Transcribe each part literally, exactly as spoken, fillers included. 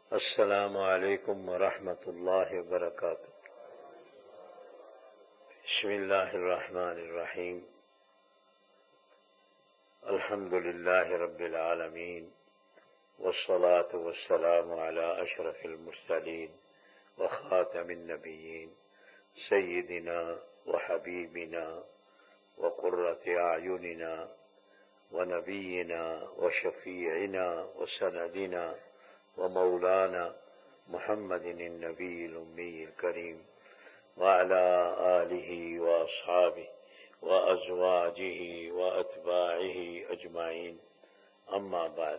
السلام علیکم ورحمۃ اللہ وبرکاتہ۔ بسم اللہ الرحمن الرحیم۔ الحمد للہ رب العالمین والصلاة والسلام علی اشرف المرسلین وخاتم النبیین سیدنا وحبیبنا وقرۃ اعیننا ونبینا وشفیعنا وسندنا ومولانا محمد النبی الامی الکریم وعلى آلہ واصحابہ وازواجہ واتباعہ اجمعین، اما بعد۔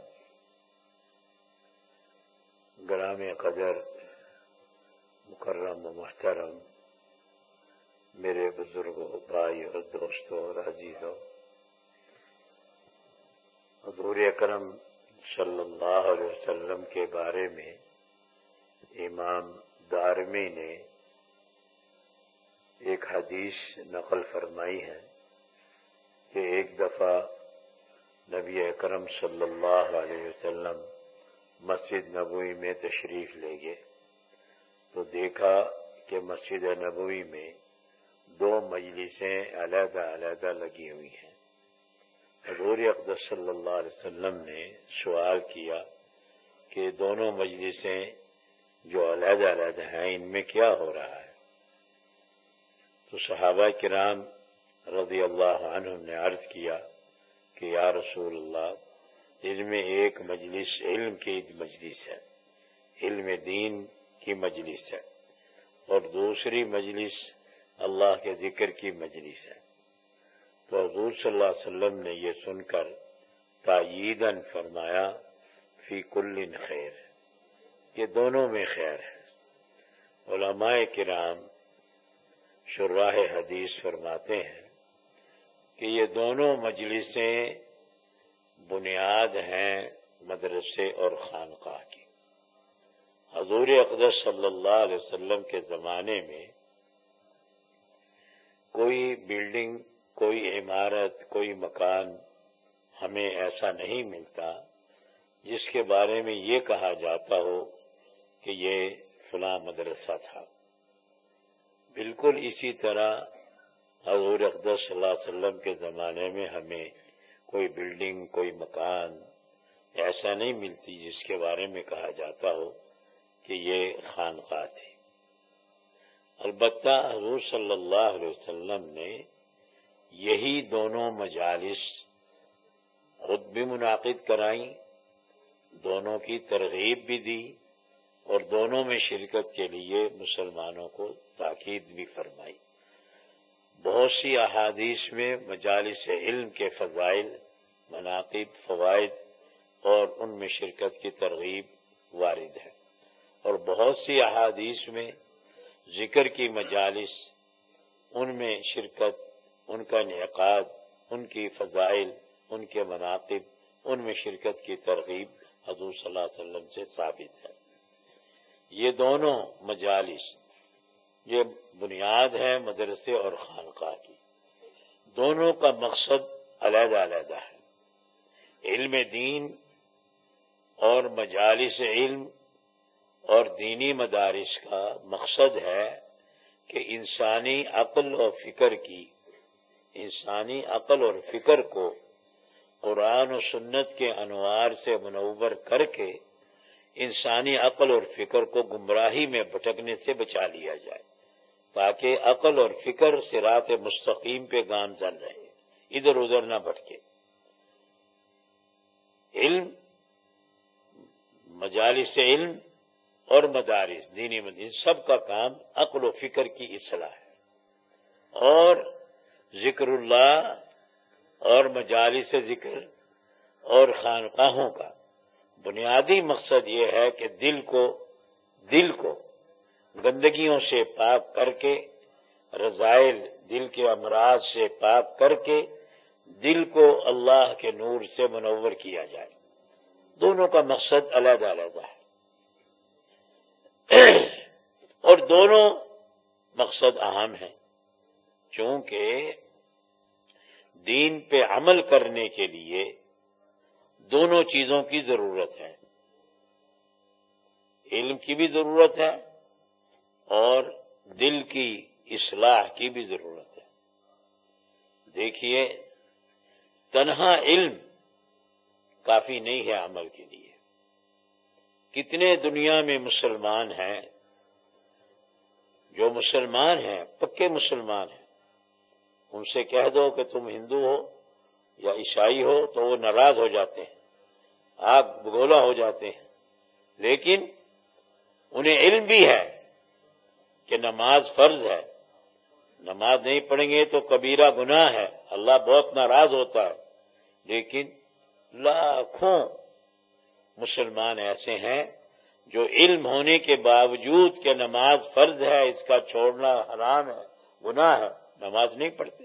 گرام قدر، مکرم و محترم میرے بزرگوں، بھائی اور دوستوں اور عزیزوں، حضور اکرم صلی اللہ علیہ وسلم کے بارے میں امام دارمی نے ایک حدیث نقل فرمائی ہے کہ ایک دفعہ نبی اکرم صلی اللہ علیہ وسلم مسجد نبوی میں تشریف لے گئے تو دیکھا کہ مسجد نبوی میں دو مجلسیں علیحدہ علیحدہ لگی ہوئی ہیں۔ حضور اقدس صلی اللہ علیہ وسلم نے سوال کیا کہ دونوں مجلسیں جو علیحدہ علیحدہ ہیں ان میں کیا ہو رہا ہے؟ تو صحابہ کرام رضی اللہ عنہم نے عرض کیا کہ یا رسول اللہ، ان میں ایک مجلس علم کی مجلس ہے، علم دین کی مجلس ہے، اور دوسری مجلس اللہ کے ذکر کی مجلس ہے۔ تو حضور صلی اللہ علیہ وسلم نے یہ سن کر تأییداً فرمایا فی کل خیر، کہ دونوں میں خیر ہے۔ علماء کرام شراح حدیث فرماتے ہیں کہ یہ دونوں مجلسیں بنیاد ہیں مدرسے اور خانقاہ کی۔ حضور اقدس صلی اللہ علیہ وسلم کے زمانے میں کوئی بلڈنگ، کوئی عمارت، کوئی مکان ہمیں ایسا نہیں ملتا جس کے بارے میں یہ کہا جاتا ہو کہ یہ فلاں مدرسہ تھا۔ بالکل اسی طرح حضور اقدس صلی اللہ علیہ وسلم کے زمانے میں ہمیں کوئی بلڈنگ، کوئی مکان ایسا نہیں ملتی جس کے بارے میں کہا جاتا ہو کہ یہ خانقاہ تھی۔ البتہ حضور صلی اللہ علیہ وسلم نے یہی دونوں مجالس خود بھی منعقد کرائیں، دونوں کی ترغیب بھی دی، اور دونوں میں شرکت کے لیے مسلمانوں کو تاکید بھی فرمائی۔ بہت سی احادیث میں مجالس علم کے فضائل، مناقب، فوائد اور ان میں شرکت کی ترغیب وارد ہے، اور بہت سی احادیث میں ذکر کی مجالس، ان میں شرکت، ان کا انعقاد، ان کی فضائل، ان کے مناقب، ان میں شرکت کی ترغیب حضور صلی اللہ علیہ وسلم سے ثابت ہے۔ یہ دونوں مجالس یہ بنیاد ہے مدرسے اور خانقاہ کی، دونوں کا مقصد علیحدہ علیحدہ ہے۔ علم دین اور مجالس علم اور دینی مدارس کا مقصد ہے کہ انسانی عقل اور فکر کی انسانی عقل اور فکر کو قرآن و سنت کے انوار سے منور کر کے انسانی عقل اور فکر کو گمراہی میں بھٹکنے سے بچا لیا جائے، تاکہ عقل اور فکر صراط مستقیم پہ گامزن رہے، ادھر ادھر نہ بھٹکے۔ علم، مجالس علم اور مدارس، دینی مدارس، سب کا کام عقل و فکر کی اصلاح ہے، اور ذکر اللہ اور مجالس ذکر اور خانقاہوں کا بنیادی مقصد یہ ہے کہ دل کو دل کو گندگیوں سے پاک کر کے، رذائل دل کے امراض سے پاک کر کے دل کو اللہ کے نور سے منور کیا جائے۔ دونوں کا مقصد علیحدہ علیحدہ ہے، اور دونوں مقصد اہم ہیں، چونکہ دین پہ عمل کرنے کے لیے دونوں چیزوں کی ضرورت ہے۔ علم کی بھی ضرورت ہے اور دل کی اصلاح کی بھی ضرورت ہے۔ دیکھیے، تنہا علم کافی نہیں ہے عمل کے لیے۔ کتنے دنیا میں مسلمان ہیں جو مسلمان ہیں، پکے مسلمان ہیں، ان سے کہہ دو کہ تم ہندو ہو یا عیسائی ہو تو وہ ناراض ہو جاتے ہیں، آگ بگولا ہو جاتے ہیں، لیکن انہیں علم بھی ہے کہ نماز فرض ہے، نماز نہیں پڑھیں گے تو کبیرہ گناہ ہے، اللہ بہت ناراض ہوتا ہے۔ لیکن لاکھوں مسلمان ایسے ہیں جو علم ہونے کے باوجود کہ نماز فرض ہے، اس کا چھوڑنا حرام ہے، گناہ ہے، نماز نہیں پڑھتے۔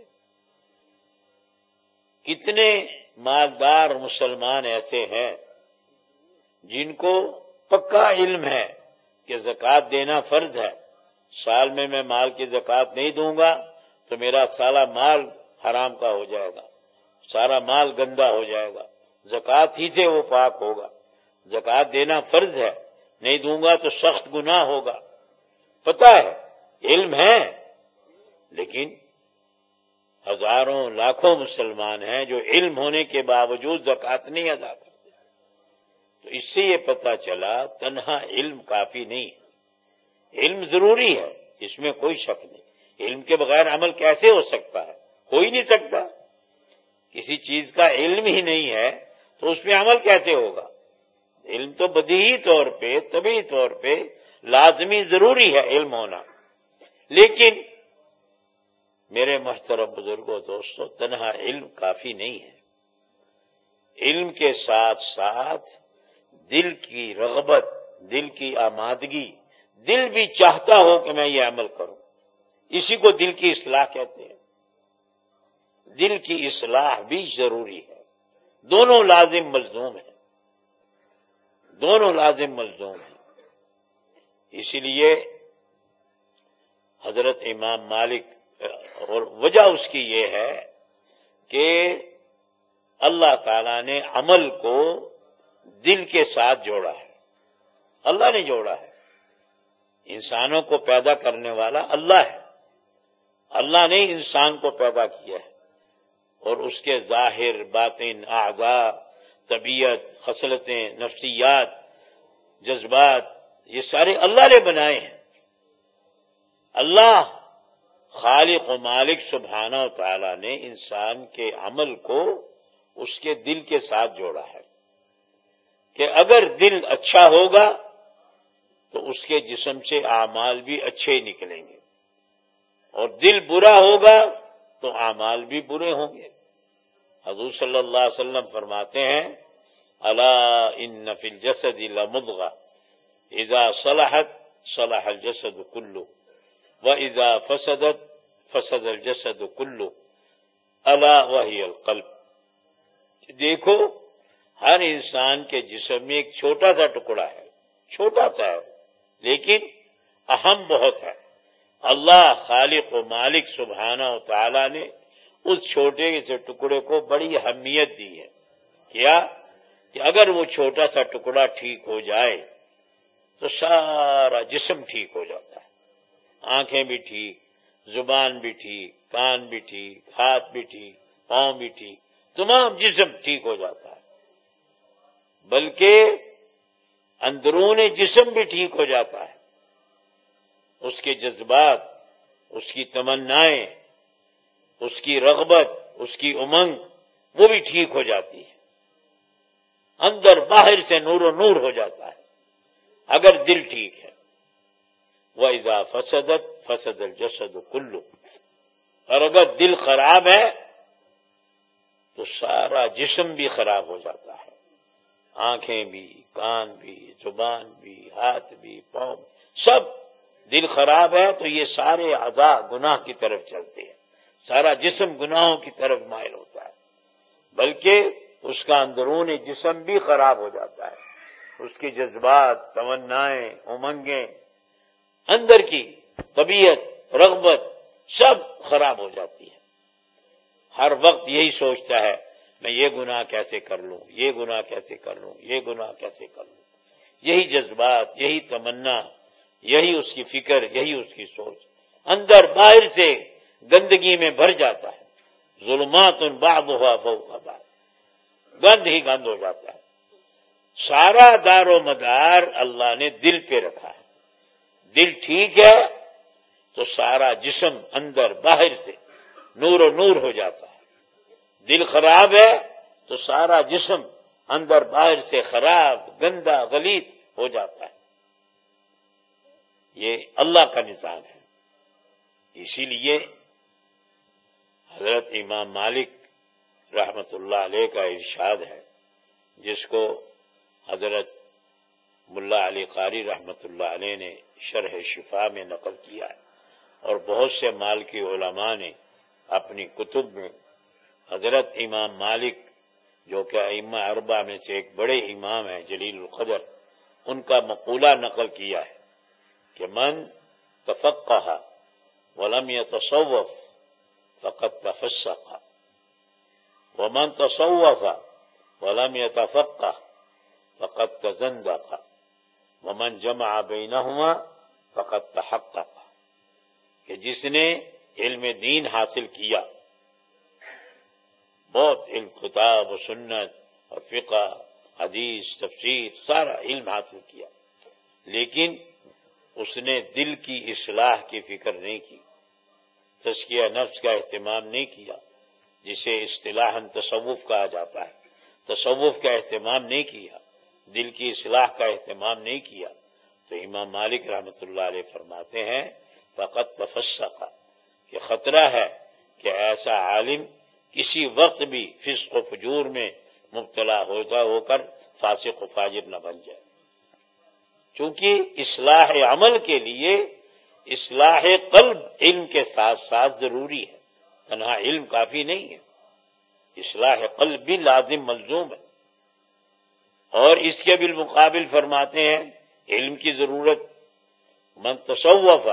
کتنے مالدار مسلمان ایسے ہیں جن کو پکا علم ہے کہ زکوٰۃ دینا فرض ہے، سال میں میں مال کی زکوٰۃ نہیں دوں گا تو میرا سارا مال حرام کا ہو جائے گا، سارا مال گندا ہو جائے گا، زکوٰۃ ہی سے وہ پاک ہوگا، زکوٰۃ دینا فرض ہے، نہیں دوں گا تو سخت گناہ ہوگا، پتہ ہے، علم ہے، لیکن ہزاروں لاکھوں مسلمان ہیں جو علم ہونے کے باوجود زکوٰۃ نہیں ادا کرتے۔ تو اس سے یہ پتہ چلا تنہا علم کافی نہیں ہے، علم ضروری ہے، اس میں کوئی شک نہیں۔ علم کے بغیر عمل کیسے ہو سکتا ہے؟ ہو ہی نہیں سکتا۔ کسی چیز کا علم ہی نہیں ہے تو اس میں عمل کیسے ہوگا؟ علم تو بدیہی طور پہ، طبعی طور پہ لازمی ضروری ہے علم ہونا، لیکن میرے محترم بزرگوں دوستوں، تنہا علم کافی نہیں ہے۔ علم کے ساتھ ساتھ دل کی رغبت، دل کی آمادگی، دل بھی چاہتا ہو کہ میں یہ عمل کروں، اسی کو دل کی اصلاح کہتے ہیں۔ دل کی اصلاح بھی ضروری ہے، دونوں لازم ملزوم ہیں، دونوں لازم ملزوم ہیں۔ اسی لیے حضرت امام مالک، اور وجہ اس کی یہ ہے کہ اللہ تعالیٰ نے عمل کو دل کے ساتھ جوڑا ہے، اللہ نے جوڑا ہے۔ انسانوں کو پیدا کرنے والا اللہ ہے، اللہ نے انسان کو پیدا کیا ہے، اور اس کے ظاہر، باطن، اعضاء، طبیعت، خصلتیں، نفسیات، جذبات، یہ سارے اللہ نے بنائے ہیں۔ اللہ خالق و مالک سبحانہ و تعالی نے انسان کے عمل کو اس کے دل کے ساتھ جوڑا ہے کہ اگر دل اچھا ہوگا تو اس کے جسم سے اعمال بھی اچھے نکلیں گے، اور دل برا ہوگا تو اعمال بھی برے ہوں گے۔ حضور صلی اللہ علیہ وسلم فرماتے ہیں، الا ان فی الجسد لمضغہ اذا صلحت صلح الجسد کلہ وَإِذَا فَسَدَتْ فَسَدَ الْجَسَدُ كُلُّهُ أَلَا وَهِيَ الْقَلْبُ۔ دیکھو، ہر انسان کے جسم میں ایک چھوٹا سا ٹکڑا ہے، چھوٹا سا ہے، لیکن اہم بہت ہے۔ اللہ خالق و مالک سبحانہ و تعالی نے اس چھوٹے سے ٹکڑے کو بڑی اہمیت دی ہے۔ کیا کہ اگر وہ چھوٹا سا ٹکڑا ٹھیک ہو جائے تو سارا جسم ٹھیک ہو جاتا ہے، آنکھیں بھی ٹھیک، زبان بھی ٹھیک، کان بھی ٹھیک، ہاتھ بھی ٹھیک، پاؤں بھی ٹھیک، تمام جسم ٹھیک ہو جاتا ہے، بلکہ اندرون جسم بھی ٹھیک ہو جاتا ہے۔ اس کے جذبات، اس کی تمنائیں، اس کی رغبت، اس کی امنگ، وہ بھی ٹھیک ہو جاتی ہے، اندر باہر سے نور و نور ہو جاتا ہے اگر دل ٹھیک ہے۔ وَإِذَا فَسَدَتْ فَسَدَ الْجَسَدُ كُلُّهُ، اور اگر دل خراب ہے تو سارا جسم بھی خراب ہو جاتا ہے، آنکھیں بھی، کان بھی، زبان بھی، ہاتھ بھی، پاؤں بھی، سب۔ دل خراب ہے تو یہ سارے اعضاء گناہ کی طرف چلتے ہیں، سارا جسم گناہوں کی طرف مائل ہوتا ہے، بلکہ اس کا اندرون جسم بھی خراب ہو جاتا ہے، اس کے جذبات، تمنائیں، امنگیں، اندر کی طبیعت، رغبت، سب خراب ہو جاتی ہے۔ ہر وقت یہی سوچتا ہے میں یہ گناہ کیسے کر لوں، یہ گناہ کیسے کر لوں، یہ گناہ کیسے کر لوں۔ یہی جذبات، یہی تمنا، یہی اس کی فکر، یہی اس کی سوچ اندر باہر سے گندگی میں بھر جاتا ہے۔ ظلمات بعضها فوق بعض، گند ہی گند ہو جاتا ہے۔ سارا دار و مدار اللہ نے دل پہ رکھا ہے۔ دل ٹھیک ہے تو سارا جسم اندر باہر سے نور و نور ہو جاتا ہے، دل خراب ہے تو سارا جسم اندر باہر سے خراب، گندا، غلیظ ہو جاتا ہے۔ یہ اللہ کا نظام ہے۔ اسی لیے حضرت امام مالک رحمت اللہ علیہ کا ارشاد ہے، جس کو حضرت ملا علی قاری رحمت اللہ علیہ نے شرح شفا میں نقل کیا ہے، اور بہت سے مالکی علماء نے اپنی کتب میں حضرت امام مالک جو کہ ائمہ اربعہ میں سے ایک بڑے امام ہیں جلیل القدر، ان کا مقولہ نقل کیا ہے کہ من تفقہ ولم يتصوف فقد تفسق، ومن تصوف ولم يتفقه فقد تزندق، ومن جمع بینہما فقد تحقق، کہ جس نے علم دین حاصل کیا، بہت علم کتاب و سنت اور فقہ، حدیث، تفسیر، سارا علم حاصل کیا، لیکن اس نے دل کی اصلاح کی فکر نہیں کی، تزکیہ نفس کا اہتمام نہیں کیا، جسے اصطلاحاً تصوف کہا جاتا ہے، تصوف کا اہتمام نہیں کیا، دل کی اصلاح کا اہتمام نہیں کیا، تو امام مالک رحمت اللہ علیہ فرماتے ہیں فقط تفسق، کہ خطرہ ہے کہ ایسا عالم کسی وقت بھی فسق و فجور میں مبتلا ہوتا ہو کر فاسق و فاجر نہ بن جائے، چونکہ اصلاح عمل کے لیے اصلاح قلب علم کے ساتھ ساتھ ضروری ہے، تنہا علم کافی نہیں ہے، اصلاح قلب بھی لازم ملزوم ہے، اور اس کے بالمقابل فرماتے ہیں علم کی ضرورت من تصوف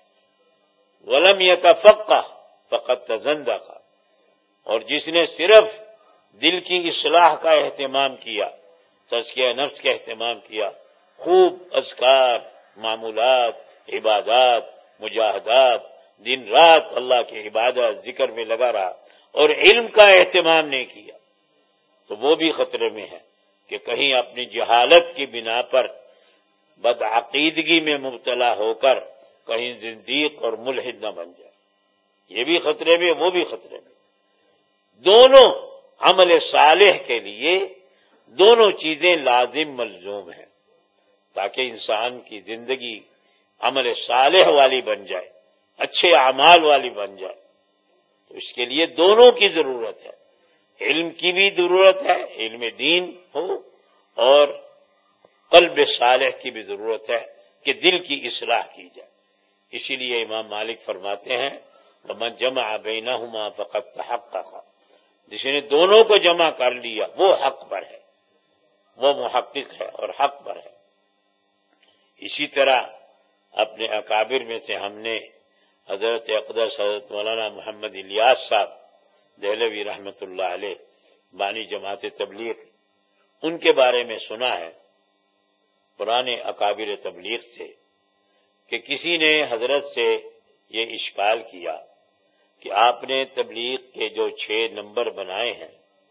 ولم یتفقہ فقد تزندق، اور جس نے صرف دل کی اصلاح کا اہتمام کیا، تزکیہ نفس کا اہتمام کیا، خوب اذکار، معمولات، عبادات، مجاہدات، دن رات اللہ کی عبادت ذکر میں لگا رہا اور علم کا اہتمام نہیں کیا، تو وہ بھی خطرے میں ہے کہ کہیں اپنی جہالت کی بنا پر بدعقیدگی میں مبتلا ہو کر کہیں زندیق اور ملحد نہ بن جائے، یہ بھی خطرے میں، وہ بھی خطرے میں۔ دونوں عمل صالح کے لیے دونوں چیزیں لازم ملزوم ہیں، تاکہ انسان کی زندگی عمل صالح والی بن جائے، اچھے اعمال والی بن جائے، تو اس کے لیے دونوں کی ضرورت ہے، علم کی بھی ضرورت ہے، علم دین ہو، اور قلب صالح کی بھی ضرورت ہے کہ دل کی اصلاح کی جائے۔ اسی لیے امام مالک فرماتے ہیں ومن جمع بینہما فقد تحقق، جس نے دونوں کو جمع کر لیا وہ حق پر ہے، وہ محقق ہے اور حق پر ہے۔ اسی طرح اپنے اکابر میں سے ہم نے حضرت اقدس حضرت مولانا محمد الیاس صاحب دہلوی رحمت اللہ علیہ، بانی جماعت تبلیغ، ان کے بارے میں سنا ہے پرانے اکابر تبلیغ سے کہ کسی نے حضرت سے یہ اشکال کیا کہ آپ نے تبلیغ کے جو چھ نمبر بنائے ہیں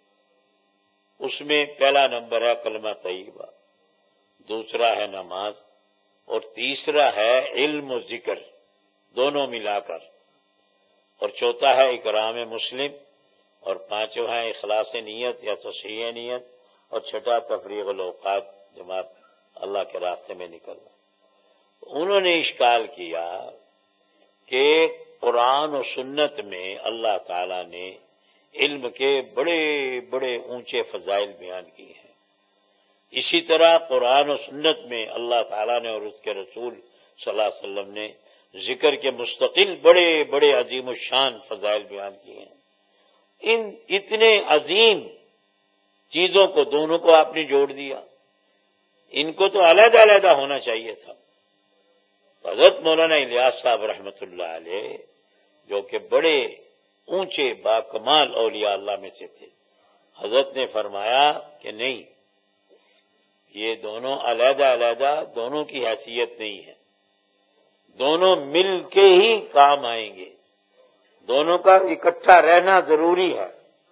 اس میں پہلا نمبر ہے کلمہ طیبہ، دوسرا ہے نماز، اور تیسرا ہے علم و ذکر، دونوں ملا کر، اور چوتھا ہے اکرام مسلم، اور پانچواں ہے اخلاص نیت یا تصحیح نیت، اور چھٹا تفریغ الاوقات، جماعت اللہ کے راستے میں نکلنا۔ انہوں نے اشکال کیا کہ قرآن و سنت میں اللہ تعالیٰ نے علم کے بڑے بڑے اونچے فضائل بیان کیے ہیں، اسی طرح قرآن و سنت میں اللہ تعالیٰ نے اور اس کے رسول صلی اللہ علیہ وسلم نے ذکر کے مستقل بڑے بڑے عظیم الشان فضائل بیان کیے ہیں، ان اتنے عظیم چیزوں کو دونوں کو آپ نے جوڑ دیا، ان کو تو علیحدہ علیحدہ ہونا چاہیے تھا۔ حضرت مولانا الیاس صاحب رحمت اللہ علیہ جو کہ بڑے اونچے باکمال اولیاء اللہ میں سے تھے، حضرت نے فرمایا کہ نہیں، یہ دونوں علیحدہ علیحدہ دونوں کی حیثیت نہیں ہے، دونوں مل کے ہی کام آئیں گے، دونوں کا اکٹھا رہنا ضروری ہے۔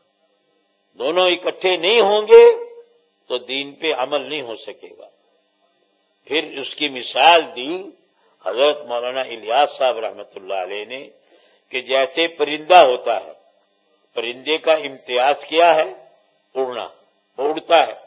دونوں اکٹھے نہیں ہوں گے تو دین پہ عمل نہیں ہو سکے گا۔ پھر اس کی مثال دی حضرت مولانا الیاس صاحب رحمۃ اللہ علیہ نے کہ جیسے پرندہ ہوتا ہے، پرندے کا امتیاز کیا ہے؟ اڑنا، وہ اڑتا ہے۔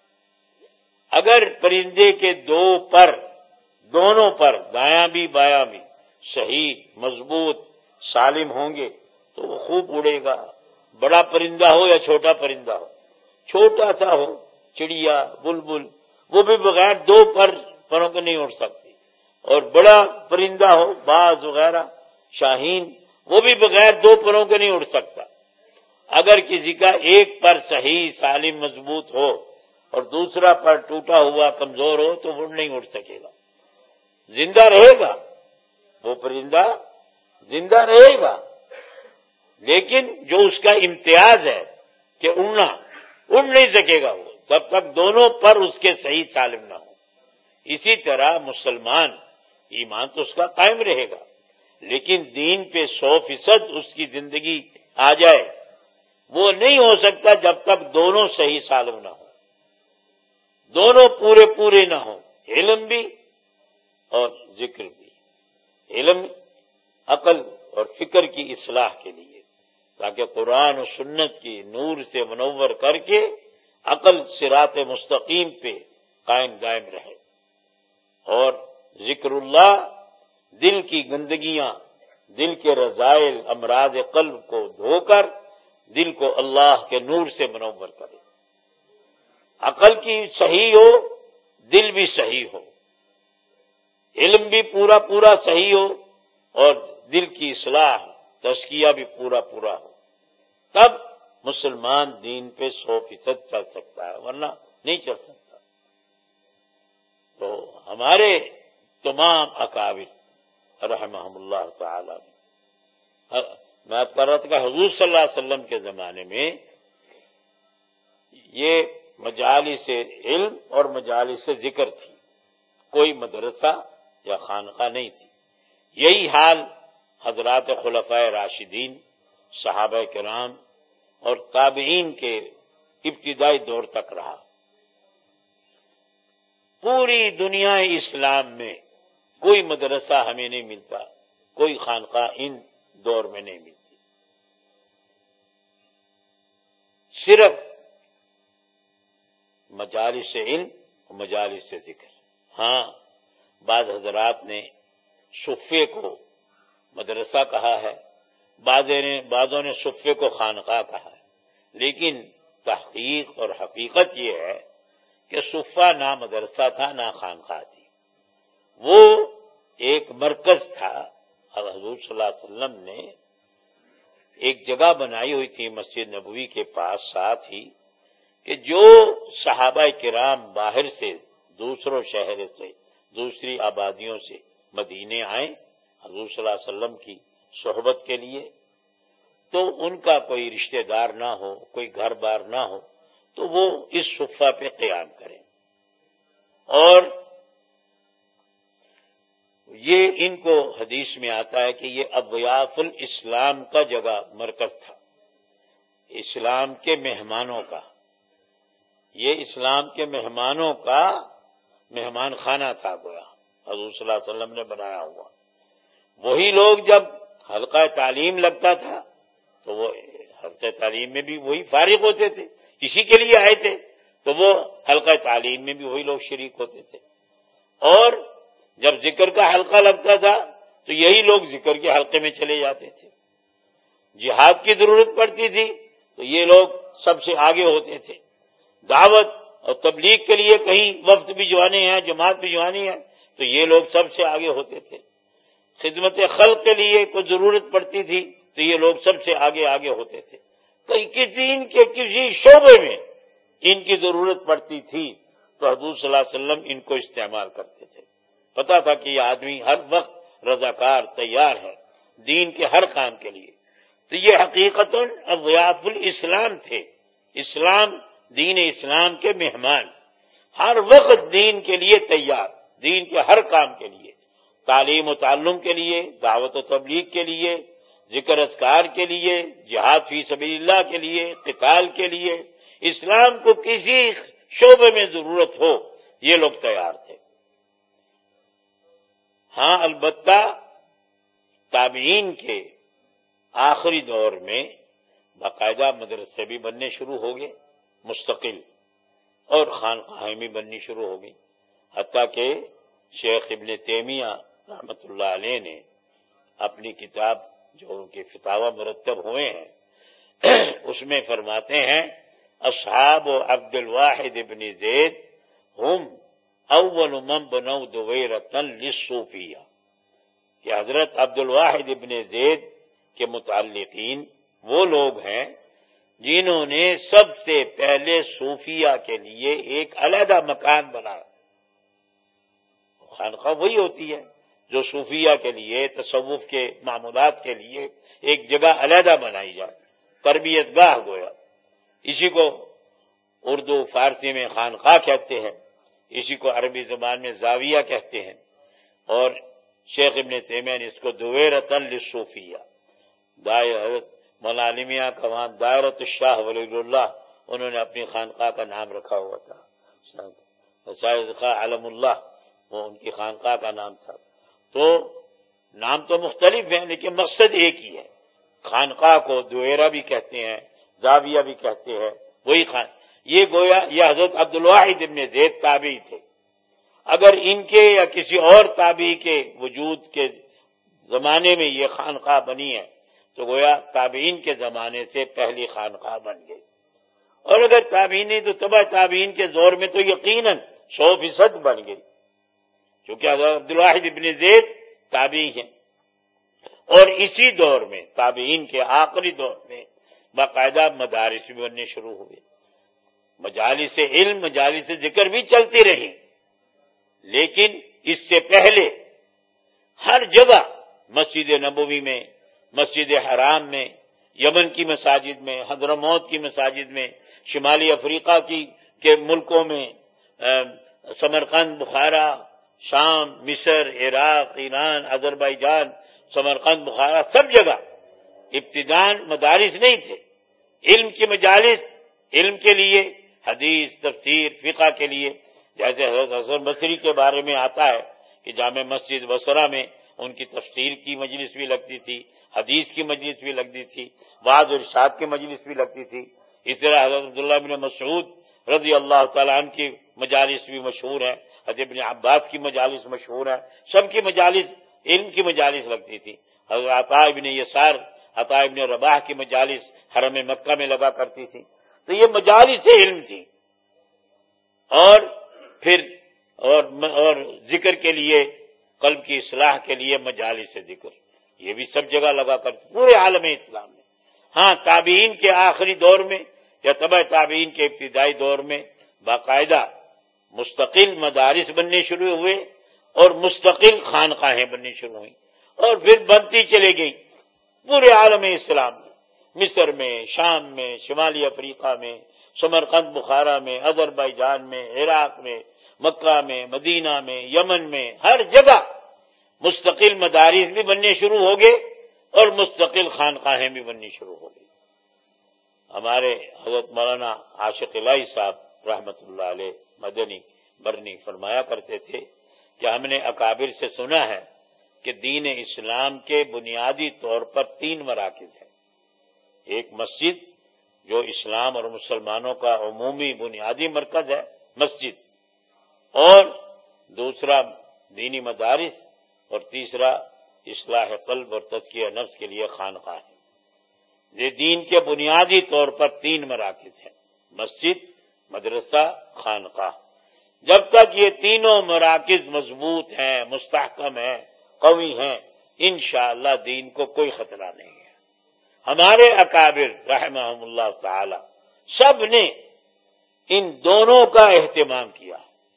اگر پرندے کے دو پر، دونوں پر دایاں بھی بایاں بھی صحیح مضبوط سالم ہوں گے تو وہ خوب اڑے گا، بڑا پرندہ ہو یا چھوٹا پرندہ ہو۔ چھوٹا سا ہو چڑیا بلبل، وہ بھی بغیر دو پر پروں کے نہیں اڑ سکتی، اور بڑا پرندہ ہو باز وغیرہ شاہین، وہ بھی بغیر دو پروں کے نہیں اڑ سکتا۔ اگر کسی کا ایک پر صحیح سالم مضبوط ہو اور دوسرا پر ٹوٹا ہوا کمزور ہو تو وہ نہیں اڑ سکے گا، زندہ رہے گا، وہ پرندہ زندہ رہے گا، لیکن جو اس کا امتیاز ہے کہ اڑنا، اڑ نہیں سکے گا وہ جب تک دونوں پر اس کے صحیح سالم نہ ہو۔ اسی طرح مسلمان ایمان تو اس کا قائم رہے گا، لیکن دین پہ سو فیصد اس کی زندگی آ جائے، وہ نہیں ہو سکتا جب تک دونوں صحیح سالم نہ ہو، دونوں پورے پورے نہ ہوں، علم بھی اور ذکر بھی۔ علم عقل اور فکر کی اصلاح کے لیے، تاکہ قرآن و سنت کی نور سے منور کر کے عقل صراط مستقیم پہ قائم دائم رہے، اور ذکر اللہ دل کی گندگیاں، دل کے رذائل امراض قلب کو دھو کر دل کو اللہ کے نور سے منور کرے۔ عقل کی صحیح ہو، دل بھی صحیح ہو، علم بھی پورا پورا صحیح ہو، اور دل کی اصلاح تزکیہ بھی پورا پورا ہو، تب مسلمان دین پہ سو فیصد چل سکتا ہے، ورنہ نہیں چل سکتا۔ تو ہمارے تمام اکابر رحمہم اللہ تعالی، میں عرض کر رہا تھا کہ حضور صلی اللہ علیہ وسلم کے زمانے میں یہ مجالس علم اور مجالس ذکر تھی، کوئی مدرسہ یا خانقاہ نہیں تھی۔ یہی حال حضرات خلفائے راشدین، صحابہ کرام اور تابعین کے ابتدائی دور تک رہا۔ پوری دنیا اسلام میں کوئی مدرسہ ہمیں نہیں ملتا، کوئی خانقاہ ان دور میں نہیں ملتی، صرف مجالس علم اور مجالس ذکر۔ ہاں، بعض حضرات نے صفے کو مدرسہ کہا ہے، بعضوں نے صفے کو خانقاہ کہا ہے، لیکن تحقیق اور حقیقت یہ ہے کہ صفہ نہ مدرسہ تھا نہ خانقاہ تھی، وہ ایک مرکز تھا۔ حضور صلی اللہ علیہ وسلم نے ایک جگہ بنائی ہوئی تھی مسجد نبوی کے پاس ساتھ ہی، کہ جو صحابہ کرام باہر سے، دوسروں شہر سے، دوسری آبادیوں سے مدینے آئیں حضور صلی اللہ علیہ وسلم کی صحبت کے لیے، تو ان کا کوئی رشتہ دار نہ ہو، کوئی گھر بار نہ ہو، تو وہ اس صفہ پہ قیام کریں۔ اور یہ ان کو حدیث میں آتا ہے کہ یہ اضیاف الاسلام کا جگہ مرکز تھا، اسلام کے مہمانوں کا، یہ اسلام کے مہمانوں کا مہمان خانہ تھا گویا، حضور صلی اللہ علیہ وسلم نے بنایا ہوا۔ وہی لوگ جب حلقہ تعلیم لگتا تھا تو وہ حلقہ تعلیم میں بھی وہی فارغ ہوتے تھے، اسی کے لیے آئے تھے، تو وہ حلقہ تعلیم میں بھی وہی لوگ شریک ہوتے تھے۔ اور جب ذکر کا حلقہ لگتا تھا تو یہی لوگ ذکر کے حلقے میں چلے جاتے تھے۔ جہاد کی ضرورت پڑتی تھی تو یہ لوگ سب سے آگے ہوتے تھے۔ دعوت اور تبلیغ کے لیے کہیں وفد بھی جوانے ہیں، جماعت بھی جوانی ہے، تو یہ لوگ سب سے آگے ہوتے تھے۔ خدمت خلق کے لیے کوئی ضرورت پڑتی تھی تو یہ لوگ سب سے آگے آگے ہوتے تھے۔ کہیں کسی ان کے کسی شعبے میں ان کی ضرورت پڑتی تھی تو حضور صلی اللہ علیہ وسلم ان کو استعمال کرتے تھے۔ پتا تھا کہ یہ آدمی ہر وقت رضاکار تیار ہے دین کے ہر کام کے لیے، تو یہ حقیقتاً اضیاف الاسلام تھے، اسلام دین اسلام کے مہمان۔ ہر وقت دین کے لیے تیار، دین کے ہر کام کے لیے، تعلیم و تعلم کے لیے، دعوت و تبلیغ کے لیے، ذکر اذکار کے لیے، جہاد فی سبیل اللہ کے لیے، قتال کے لیے، اسلام کو کسی شعبے میں ضرورت ہو یہ لوگ تیار تھے۔ ہاں البتہ تابعین کے آخری دور میں باقاعدہ مدرسے بھی بننے شروع ہو گئے مستقل، اور خانقاہیں بھی بننی شروع ہو گئی، حتیٰ کہ شیخ ابن تیمیہ رحمۃ اللہ علیہ نے اپنی کتاب جو ان کے فتاوی مرتب ہوئے ہیں اس میں فرماتے ہیں اصحاب عبد الواحد ابن زید ہم اول من بنوا دویرۃ للصوفیہ، کہ حضرت عبد الواحد ابن زید کے متعلقین وہ لوگ ہیں جنہوں نے سب سے پہلے صوفیہ کے لیے ایک علیحدہ مکان بنایا۔ خانقاہ وہی ہوتی ہے جو صوفیہ کے لیے، تصوف کے معمولات کے لیے ایک جگہ علیحدہ بنائی جائے، تربیت گاہ گویا۔ اسی کو اردو فارسی میں خانقاہ کہتے ہیں، اسی کو عربی زبان میں زاویہ کہتے ہیں، اور شیخ ابن تیمیہ نے اس کو دویرۃ للصوفیہ، حضرت مولانا علی میاں کا وہاں دائرۃ الشاہ ولی اللہ انہوں نے اپنی خانقاہ کا نام رکھا ہوا تھا، سید خواہ علم اللہ وہ ان کی خانقاہ کا نام تھا۔ تو نام تو مختلف ہیں لیکن مقصد ایک ہی ہے۔ خانقاہ کو دویرہ بھی کہتے ہیں، زاویہ بھی کہتے ہیں، وہی خان یہ گویا یہ حضرت عبد الواحد ابن زید تابعی تھے۔ اگر ان کے یا کسی اور تابعی کے وجود کے زمانے میں یہ خانقاہ بنی ہے تو گویا تابعین کے زمانے سے پہلی خانقاہ بن گئی، اور اگر تابعین نہیں تو تبع تابعین کے دور میں تو یقیناً سو فیصد بن گئی، کیونکہ حضرت عبد الواحد ابن زید تابعی ہیں۔ اور اسی دور میں تابعین کے آخری دور میں باقاعدہ مدارس بھی بننے شروع ہوئے، مجالس علم مجالس ذکر بھی چلتی رہی، لیکن اس سے پہلے ہر جگہ مسجد نبوی میں، مسجد حرام میں، یمن کی مساجد میں، حضرموت کی مساجد میں، شمالی افریقہ کی کے ملکوں میں، سمرقند، بخارا، شام، مصر، عراق، ایران، آذربائیجان، سمرقند، بخارا، سب جگہ ابتداءً مدارس نہیں تھے، علم کی مجالس، علم کے لیے، حدیث، تفسیر، فقہ کے لیے، جیسے حضرت حسن بصری کے بارے میں آتا ہے کہ جامع مسجد بصرہ میں ان کی تفسیر کی مجلس بھی لگتی تھی، حدیث کی مجلس بھی لگتی تھی، وعظ و ارشاد کی مجلس بھی لگتی تھی۔ اس طرح حضرت عبداللہ بن مسعود رضی اللہ تعالیٰ عنہ کی مجالس بھی مشہور ہیں، حضرت ابن عباس کی مجالس مشہور ہیں، سب کی مجالس علم کی مجالس لگتی تھی۔ حضرت عطا ابن یسار، عطا ابن رباح کی مجالس حرم مکہ میں لگا کرتی تھی۔ تو یہ مجالس علم تھی، اور پھر اور اور ذکر کے لیے، قلب کی اصلاح کے لیے مجالس ذکر، یہ بھی سب جگہ لگا کرتی پورے عالم اسلام میں۔ ہاں تابعین کے آخری دور میں یا تبع تابعین کے ابتدائی دور میں باقاعدہ مستقل مدارس بننے شروع ہوئے اور مستقل خانقاہیں بننے شروع ہوئیں، اور پھر بنتی چلے گئی پورے عالم اسلام میں، مصر میں، شام میں، شمالی افریقہ میں، سمرقند بخارا میں، آذربائیجان میں، عراق میں، مکہ میں، مدینہ میں، یمن میں، ہر جگہ مستقل مدارس بھی بننے شروع ہو گئے اور مستقل خانقاہیں بھی بننی شروع ہو گئی۔ ہمارے حضرت مولانا عاشق الہی صاحب رحمت اللہ علیہ مدنی برنی فرمایا کرتے تھے کہ ہم نے اکابر سے سنا ہے کہ دین اسلام کے بنیادی طور پر تین مراکز ہیں، ایک مسجد جو اسلام اور مسلمانوں کا عمومی بنیادی مرکز ہے مسجد، اور دوسرا دینی مدارس، اور تیسرا اصلاح قلب اور تزکیہ نفس کے لیے خانقاہ ہے۔ یہ دین کے بنیادی طور پر تین مراکز ہیں، مسجد، مدرسہ، خانقاہ۔ جب تک یہ تینوں مراکز مضبوط ہیں، مستحکم ہیں، قوی ہیں، انشاءاللہ دین کو کوئی خطرہ نہیں ہے۔ ہمارے اکابر رحمہم اللہ تعالی سب نے ان دونوں کا اہتمام کیا،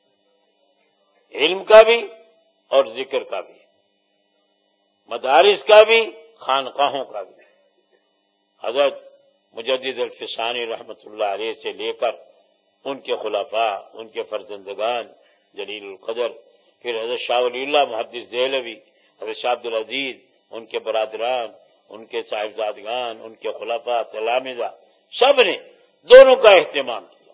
علم کا بھی اور ذکر کا بھی، مدارس کا بھی، خانقاہوں کا بھی۔ حضرت مجدد الفسانی رحمت اللہ علیہ سے لے کر ان کے خلفاء، ان کے فرزندگان جلیل القدر، پھر حضرت شاہ ولی اللہ محدث دہلوی، حضرت شاہ عبدالعزیز، ان کے برادران، ان کے صاحبزادگان، ان کے خلفاء تلامذہ، سب نے دونوں کا اہتمام کیا۔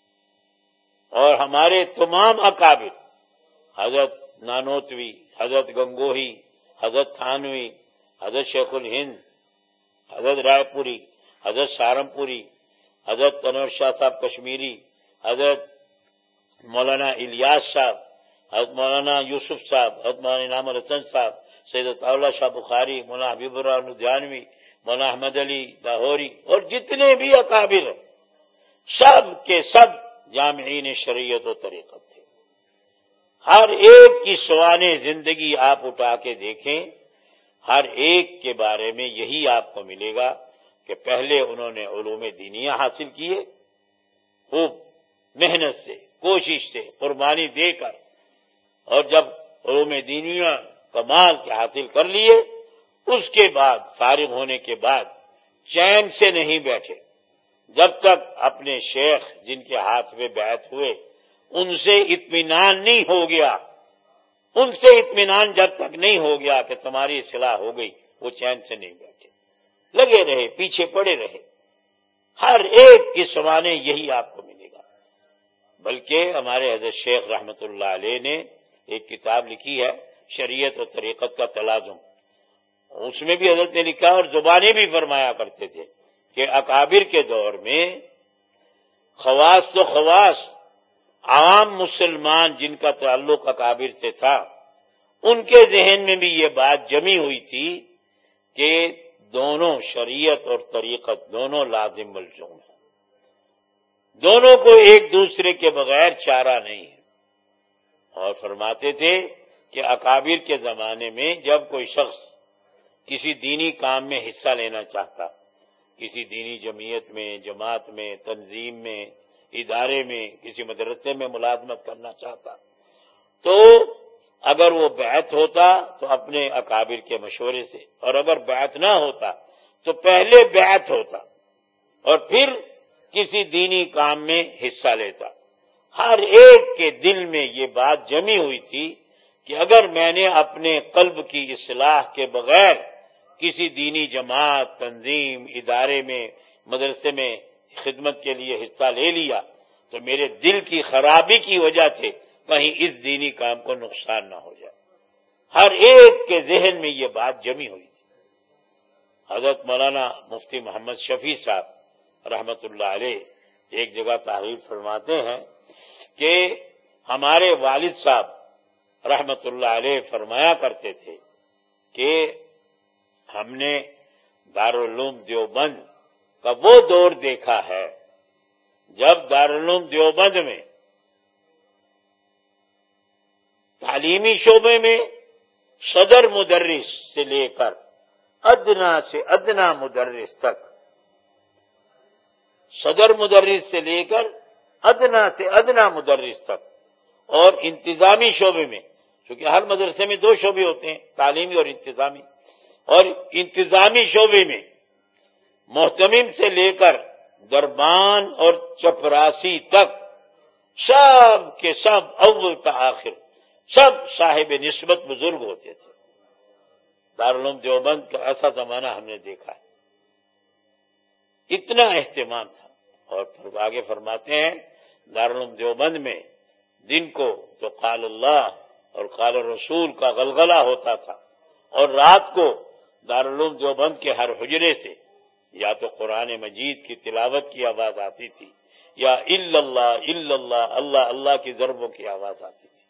اور ہمارے تمام اکابر، حضرت نانوتوی، حضرت گنگوہی، حضرت تھانوی، حضرت شیخ الہند، حضرت رائے پوری، حضرت سہارنپوری، حضرت تنور شاہ صاحب کشمیری، حضرت مولانا الیاس صاحب، حضرت مولانا یوسف صاحب، حضرت مولانا انعام الحسن صاحب، سید عطاءاللہ شاہ بخاری، مولانا حبیب الرحمن لدھیانوی، مولانا احمد علی لاہوری، اور جتنے بھی اکابر ہیں سب کے سب جامعین شریعت و طریقت تھے۔ ہر ایک کی سوانح زندگی آپ اٹھا کے دیکھیں، ہر ایک کے بارے میں یہی آپ کو ملے گا کہ پہلے انہوں نے علوم دینیہ حاصل کیے، خوب محنت سے، کوشش سے، قربانی دے کر، اور جب علوم دینیہ کمال کے حاصل کر لیے، اس کے بعد فارغ ہونے کے بعد چین سے نہیں بیٹھے جب تک اپنے شیخ جن کے ہاتھ میں بیعت ہوئے ان سے اطمینان نہیں ہو گیا، ان سے اطمینان جب تک نہیں ہو گیا کہ تمہاری اصلاح ہو گئی، وہ چین سے نہیں بیٹھے، لگے رہے، پیچھے پڑے رہے۔ ہر ایک کی سمانے یہی آپ کو ملے گا۔ بلکہ ہمارے حضرت شیخ رحمت اللہ علیہ نے ایک کتاب لکھی ہے شریعت و طریقت کا تلازم، اس میں بھی حضرت نے لکھا اور زبانیں بھی فرمایا کرتے تھے کہ اکابر کے دور میں خواص تو خواص، عام مسلمان جن کا تعلق اکابر سے تھا، ان کے ذہن میں بھی یہ بات جمی ہوئی تھی کہ دونوں شریعت اور طریقت دونوں لازم ملزوم ہیں، دونوں کو ایک دوسرے کے بغیر چارہ نہیں ہے۔ اور فرماتے تھے کہ اکابر کے زمانے میں جب کوئی شخص کسی دینی کام میں حصہ لینا چاہتا، کسی دینی جمعیت میں، جماعت میں، تنظیم میں، ادارے میں، کسی مدرسے میں ملازمت کرنا چاہتا، تو اگر وہ بیعت ہوتا تو اپنے اکابر کے مشورے سے، اور اگر بیعت نہ ہوتا تو پہلے بیعت ہوتا اور پھر کسی دینی کام میں حصہ لیتا۔ ہر ایک کے دل میں یہ بات جمی ہوئی تھی کہ اگر میں نے اپنے قلب کی اصلاح کے بغیر کسی دینی جماعت، تنظیم، ادارے میں، مدرسے میں خدمت کے لیے حصہ لے لیا تو میرے دل کی خرابی کی وجہ سے کہیں اس دینی کام کو نقصان نہ ہو جائے۔ ہر ایک کے ذہن میں یہ بات جمی ہوئی تھی۔ حضرت مولانا مفتی محمد شفیع صاحب رحمت اللہ علیہ ایک جگہ تحریر فرماتے ہیں کہ ہمارے والد صاحب رحمت اللہ علیہ فرمایا کرتے تھے کہ ہم نے دارالعلوم دیوبند کا وہ دور دیکھا ہے جب دارالعلوم دیوبند میں تعلیمی شعبے میں صدر مدرس سے لے کر ادنا سے ادنا مدرس تک، صدر مدرس سے لے کر ادنا سے ادنا مدرس تک، اور انتظامی شعبے میں، کیونکہ ہر مدرسے میں دو شعبے ہوتے ہیں، تعلیمی اور انتظامی، اور انتظامی شعبے میں محتمم سے لے کر دربان اور چپراسی تک سب کے سب اول تا آخر سب صاحب نسبت بزرگ ہوتے تھے۔ دارالعلوم دیوبند کا ایسا زمانہ ہم نے دیکھا ہے، اتنا اہتمام تھا۔ اور پھر آگے فرماتے ہیں دارالعلوم دیوبند میں دن کو تو قال اللہ اور قال رسول کا غلغلہ ہوتا تھا، اور رات کو دارالعلوم دیوبند کے ہر حجرے سے یا تو قرآن مجید کی تلاوت کی آواز آتی تھی یا الا اللہ الا اللہ اللہ اللہ کی ضربوں کی آواز آتی تھی،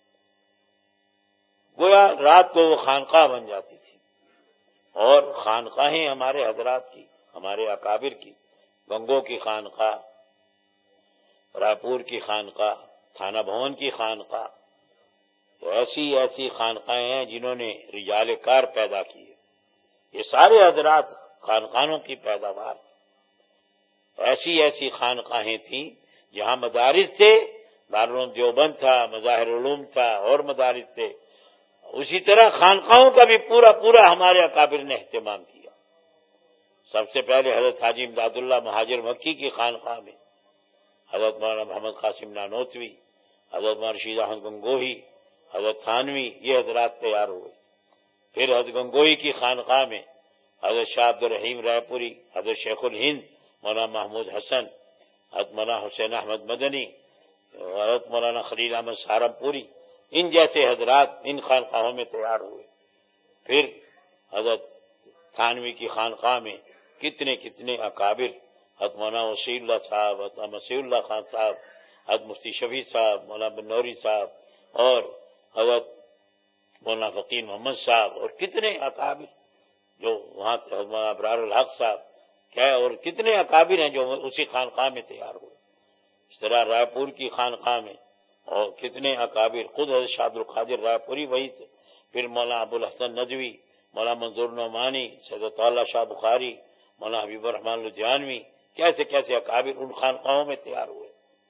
گویا رات کو وہ خانقاہ بن جاتی تھی۔ اور خانقاہیں ہمارے حضرات کی، ہمارے اکابر کی، گنگو کی خانقاہ، رائے کی خانقاہ، تھانہ بھون کی خانقاہ، ایسی ایسی خانقاہیں ہیں جنہوں نے رجال کار پیدا کیے۔ یہ سارے حضرات خانقاہوں کی پیداوار، ایسی ایسی خانقاہیں تھیں جہاں مدارس تھے، دارالعلوم دیوبند تھا، مظاہر علوم تھا، اور مدارس تھے، اسی طرح خانقاہوں کا بھی پورا پورا ہمارے اکابر نے اہتمام کیا۔ سب سے پہلے حضرت حاجی امداد اللہ مہاجر مکی کی خانقاہ میں حضرت مولانا محمد قاسم نانوتوی، حضرت مولانا رشید احمد گنگوہی، حضرت تھانوی، یہ حضرات تیار ہوئے۔ پھر حضرت گنگوہی کی خانقاہ میں حضرت شاہ عبد الرحیم رائے پوری، حضرت شیخ الہند مولانا محمود حسن، حضرت مولانا حسین احمد مدنی، حضرت مولانا خلیل احمد سہارنپوری، ان جیسے حضرات ان خانقاہوں میں تیار ہوئے۔ پھر حضرت تھانوی کی خانقاہ میں کتنے کتنے اکابر، حضرت مولانا وسیع اللہ صاحب، حضرت مسیح اللہ خان صاحب، حضرت مفتی شفیع صاحب، مولانا بنوری صاحب، اور حضرت مولانا فقیر محمد صاحب، اور کتنے اکابر جو وہاں حضرت مولانا ابرار الحق صاحب کیا، اور کتنے اکابر ہیں جو اسی خانقاہ میں تیار ہوئے۔ اس طرح رائے پور کی خانقاہ میں اور کتنے اکابر، خود حضرت شاہ عبد القادر رائے پوری وہی تھے، پھر مولانا ابو الحسن ندوی، مولانا منظور نعمانی، سید اللہ شاہ بخاری، مولانا حبیب الرحمن لدھیانوی، کیسے کیسے اکابر ان خانقاہوں میں تیار ہوئے۔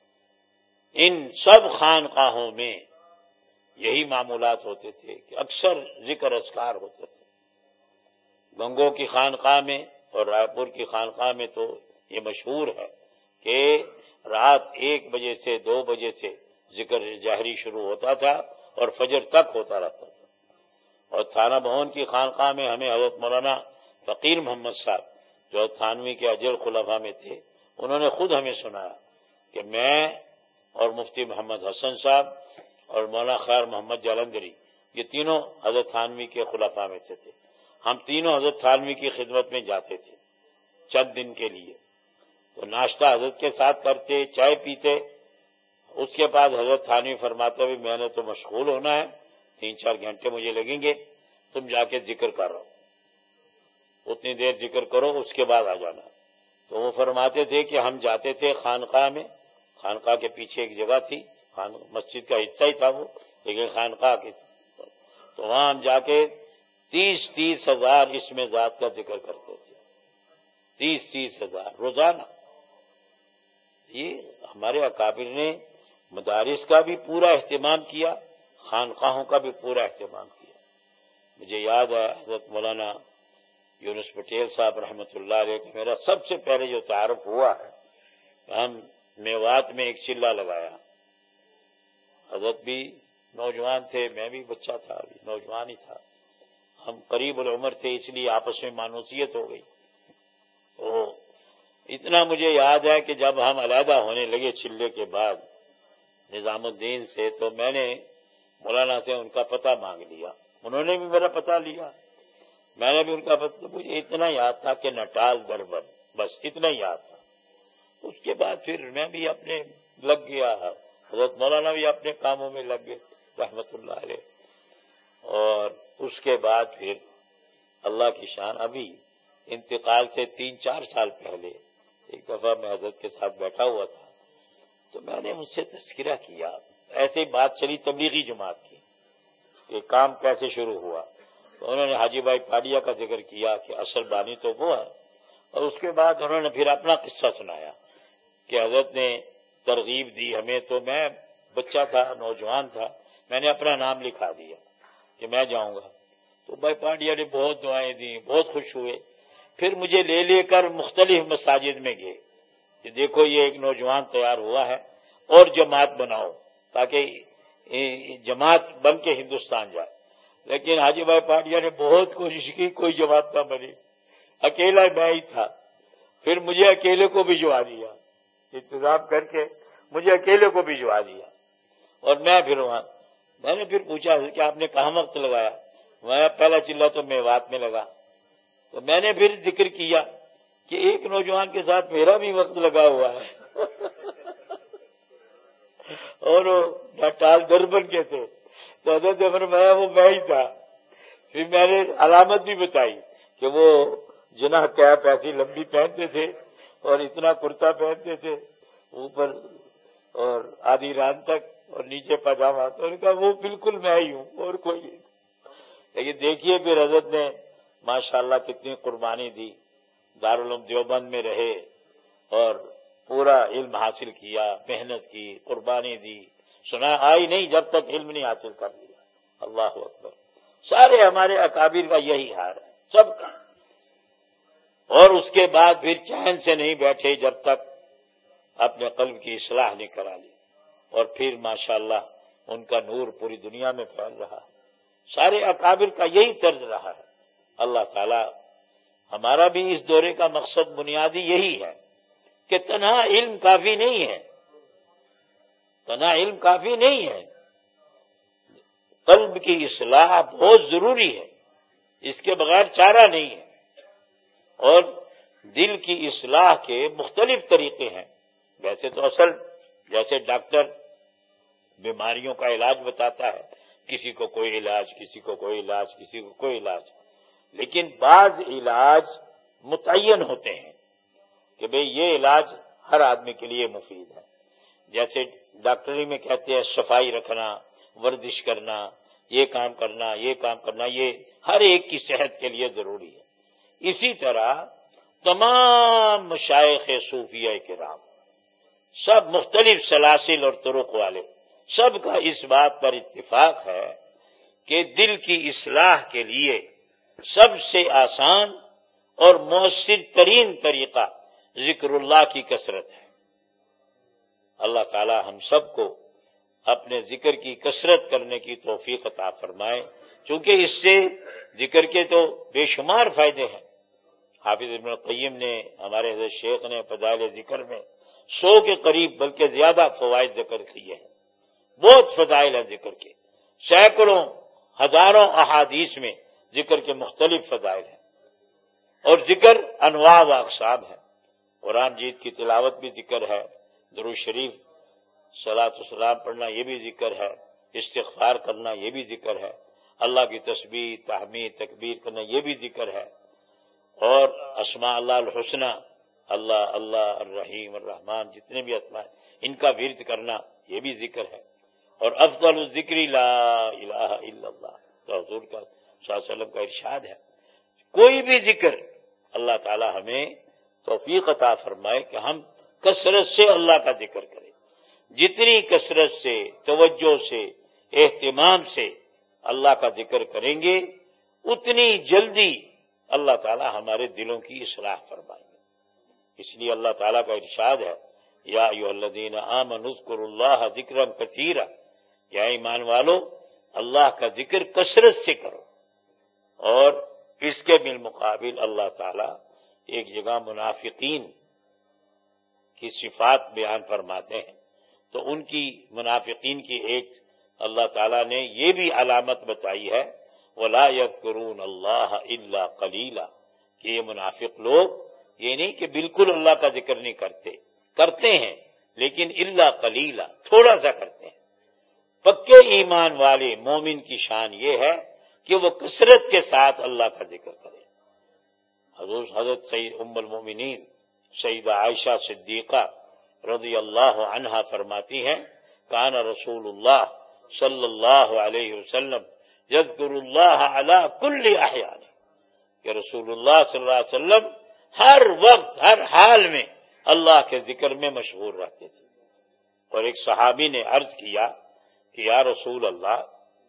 ان سب خانقاہوں میں یہی معمولات ہوتے تھے کہ اکثر ذکر اذکار ہوتے تھے۔ گنگو کی خانقاہ میں اور رائے پور کی خانقاہ میں تو یہ مشہور ہے کہ رات ایک بجے سے دو بجے سے ذکر جاہری شروع ہوتا تھا اور فجر تک ہوتا رہتا تھا۔ اور تھانہ بھون کی خانقاہ میں ہمیں حضرت مولانا فقیر محمد صاحب جو تھانوی کے اجل خلفاء میں تھے، انہوں نے خود ہمیں سنایا کہ میں اور مفتی محمد حسن صاحب اور مولانا خیر محمد جالندری، یہ تینوں حضرت تھانوی کے خلفاء میں تھے، ہم تینوں حضرت تھانوی کی خدمت میں جاتے تھے چند دن کے لیے، تو ناشتہ حضرت کے ساتھ کرتے، چائے پیتے، اس کے بعد حضرت تھانوی فرماتے بھی میں نے تو مشغول ہونا ہے، تین چار گھنٹے مجھے لگیں گے، تم جا کے ذکر کر رہو، اتنی دیر ذکر کرو، اس کے بعد آ جانا۔ تو وہ فرماتے تھے کہ ہم جاتے تھے خانقاہ میں، خانقاہ کے پیچھے ایک جگہ تھی، مسجد کا حصہ ہی تھا وہ، لیکن خانقاہ کی تھی، تو وہاں ہم جا کے تیس تیس ہزار اسم ذات کا ذکر کرتے تھے، تیس تیس ہزار روزانہ۔ یہ ہمارے اکابر نے مدارس کا بھی پورا اہتمام کیا، خانقاہوں کا بھی پورا اہتمام کیا۔ مجھے یاد ہے حضرت مولانا یونس پٹیل صاحب رحمۃ اللہ علیہ کا میرا سب سے پہلے جو تعارف ہوا ہے، ہم میوات میں ایک چلہ لگایا، حضرت بھی نوجوان تھے، میں بھی بچہ تھا، ابھی نوجوان ہی تھا، ہم قریب العمر تھے، اس لیے آپس میں مانوسیت ہو گئی۔ تو اتنا مجھے یاد ہے کہ جب ہم علیحدہ ہونے لگے چلے کے بعد نظام الدین سے، تو میں نے مولانا سے ان کا پتہ مانگ لیا، انہوں نے بھی میرا پتہ لیا، میں نے بھی ان کا پتہ، مجھے اتنا یاد تھا کہ نٹال دربن، بس اتنا ہی یاد تھا۔ اس کے بعد پھر میں بھی اپنے لگ گیا، حضرت مولانا بھی اپنے کاموں میں لگ گئے رحمت اللہ علیہ۔ اور اس کے بعد پھر اللہ کی شان، ابھی انتقال سے تین چار سال پہلے ایک دفعہ میں حضرت کے ساتھ بیٹھا ہوا تھا، تو میں نے مجھ سے تذکرہ کیا، ایسے ہی بات چلی تبلیغی جماعت کی کہ کام کیسے شروع ہوا، تو انہوں نے حاجی بھائی پاڈیا کا ذکر کیا کہ اصل بانی تو وہ ہے، اور اس کے بعد انہوں نے پھر اپنا قصہ سنایا کہ حضرت نے ترغیب دی ہمیں، تو میں بچہ تھا، نوجوان تھا، میں نے اپنا نام لکھا دیا کہ میں جاؤں گا، تو بھائی پانڈیا نے بہت دعائیں دی، بہت خوش ہوئے، پھر مجھے لے لے کر مختلف مساجد میں گئے کہ دیکھو یہ ایک نوجوان تیار ہوا ہے اور جماعت بناؤ، تاکہ جماعت بن کے ہندوستان جائے۔ لیکن حاجی بھائی پانڈیا نے بہت کوشش کی، کوئی جماعت نہ بنی، اکیلا میں ہی تھا، پھر مجھے اکیلے کو بھجوا دیا، انتظام کر کے مجھے اکیلے کو بھجوا دیا، اور میں پھر وہاں، میں نے پھر پوچھا کہ آپ نے کہاں وقت لگایا، میں پہلا چلہ تو میوات میں لگا، تو میں نے پھر ذکر کیا کہ ایک نوجوان کے ساتھ میرا بھی وقت لگا ہوا ہے اور وہ نٹال دربن کے تھے، تو حضرت نے فرمایا وہ میں ہی تھا۔ پھر میں نے علامت بھی بتائی کہ وہ جناح کیپ ایسی لمبی پہنتے تھے اور اتنا کرتا پہنتے تھے اوپر اور آدھی ران تک اور نیچے پاجامہ، تو ان کا وہ بالکل میں ہی ہوں اور کوئی نہیں۔ لیکن دیکھیے پھر حضرت نے ماشاءاللہ کتنی قربانی دی، دارالعلوم دیوبند میں رہے اور پورا علم حاصل کیا، محنت کی، قربانی دی، سنا آئی نہیں جب تک علم نہیں حاصل کر لیا۔ اللہ اکبر، سارے ہمارے اکابر کا یہی حال ہے سب کا۔ اور اس کے بعد پھر چین سے نہیں بیٹھے جب تک اپنے قلب کی اصلاح نے کرا لی، اور پھر ماشاءاللہ ان کا نور پوری دنیا میں پھیل رہا ہے۔ سارے اکابر کا یہی طرز رہا ہے۔ اللہ تعالی ہمارا بھی اس دورے کا مقصد بنیادی یہی ہے کہ تنہا علم کافی نہیں ہے، تنہا علم کافی نہیں ہے، قلب کی اصلاح بہت ضروری ہے، اس کے بغیر چارہ نہیں ہے۔ اور دل کی اصلاح کے مختلف طریقے ہیں۔ ویسے تو اصل جیسے ڈاکٹر بیماریوں کا علاج بتاتا ہے، کسی کو کوئی علاج، کسی کو کوئی علاج، کسی کو کوئی علاج، لیکن بعض علاج متعین ہوتے ہیں کہ بھئی یہ علاج ہر آدمی کے لیے مفید ہے۔ جیسے ڈاکٹری میں کہتے ہیں صفائی رکھنا، ورزش کرنا، یہ کام کرنا، یہ کام کرنا، یہ ہر ایک کی صحت کے لیے ضروری ہے۔ اسی طرح تمام مشائخ صوفیہ کرام سب مختلف سلاسل اور طرق والے، سب کا اس بات پر اتفاق ہے کہ دل کی اصلاح کے لیے سب سے آسان اور مؤثر ترین طریقہ ذکر اللہ کی کثرت ہے۔ اللہ تعالی ہم سب کو اپنے ذکر کی کثرت کرنے کی توفیق عطا فرمائے، چونکہ اس سے ذکر کے تو بے شمار فائدے ہیں۔ حافظ ابن القیم نے، ہمارے حضرت شیخ نے فضائل ذکر میں سو کے قریب بلکہ زیادہ فوائد ذکر کیے ہیں۔ بہت فضائل ہیں ذکر کے، سینکڑوں ہزاروں احادیث میں ذکر کے مختلف فضائل ہیں، اور ذکر انواع و اقسام ہے۔ قرآن مجید کی تلاوت بھی ذکر ہے، درود شریف صلاۃ و سلام پڑھنا یہ بھی ذکر ہے، استغفار کرنا یہ بھی ذکر ہے، اللہ کی تسبیح، تحمید، تکبیر کرنا یہ بھی ذکر ہے، اور اسماء اللہ الحسنی، اللہ اللہ الرحیم الرحمن، جتنے بھی اسماء ان کا ورد کرنا یہ بھی ذکر ہے۔ اور افضل الذکر لا الہ الا اللہ، تو حضور کا صلی اللہ علیہ وسلم کا ارشاد ہے۔ کوئی بھی ذکر اللہ تعالی ہمیں توفیق عطا فرمائے کہ ہم کثرت سے اللہ کا ذکر کریں۔ جتنی کثرت سے، توجہ سے، اہتمام سے اللہ کا ذکر کریں گے، اتنی جلدی اللہ تعالی ہمارے دلوں کی اصلاح فرمائیں گے۔ اس لیے اللہ تعالیٰ کا ارشاد ہے، یا ایھا الذین آمنوا اذکروا اللہ ذکرا کثیرا، یا ایمان والو اللہ کا ذکر کثرت سے کرو۔ اور اس کے بالمقابل اللہ تعالیٰ ایک جگہ منافقین کی صفات بیان فرماتے ہیں، تو ان کی منافقین کی ایک اللہ تعالیٰ نے یہ بھی علامت بتائی ہے، وَلَا يَذْكُرُونَ اللَّهَ إِلَّا قَلِيلًا، کہ یہ منافق لوگ یہ نہیں کہ بالکل اللہ کا ذکر نہیں کرتے، کرتے ہیں لیکن الا قلیلا، تھوڑا سا کرتے ہیں۔ پکے ایمان والے مومن کی شان یہ ہے کہ وہ کثرت کے ساتھ اللہ کا ذکر کرے۔ حضور حضرت سید ام المؤمنین سیدہ عائشہ صدیقہ رضی اللہ عنہا فرماتی ہیں، کان رسول اللہ صلی اللہ علیہ وسلم یذکر اللہ علی کل احیان، کہ رسول اللہ صلی اللہ علیہ وسلم ہر وقت ہر حال میں اللہ کے ذکر میں مشغول رہتے تھے۔ اور ایک صحابی نے عرض کیا کہ یا رسول اللہ،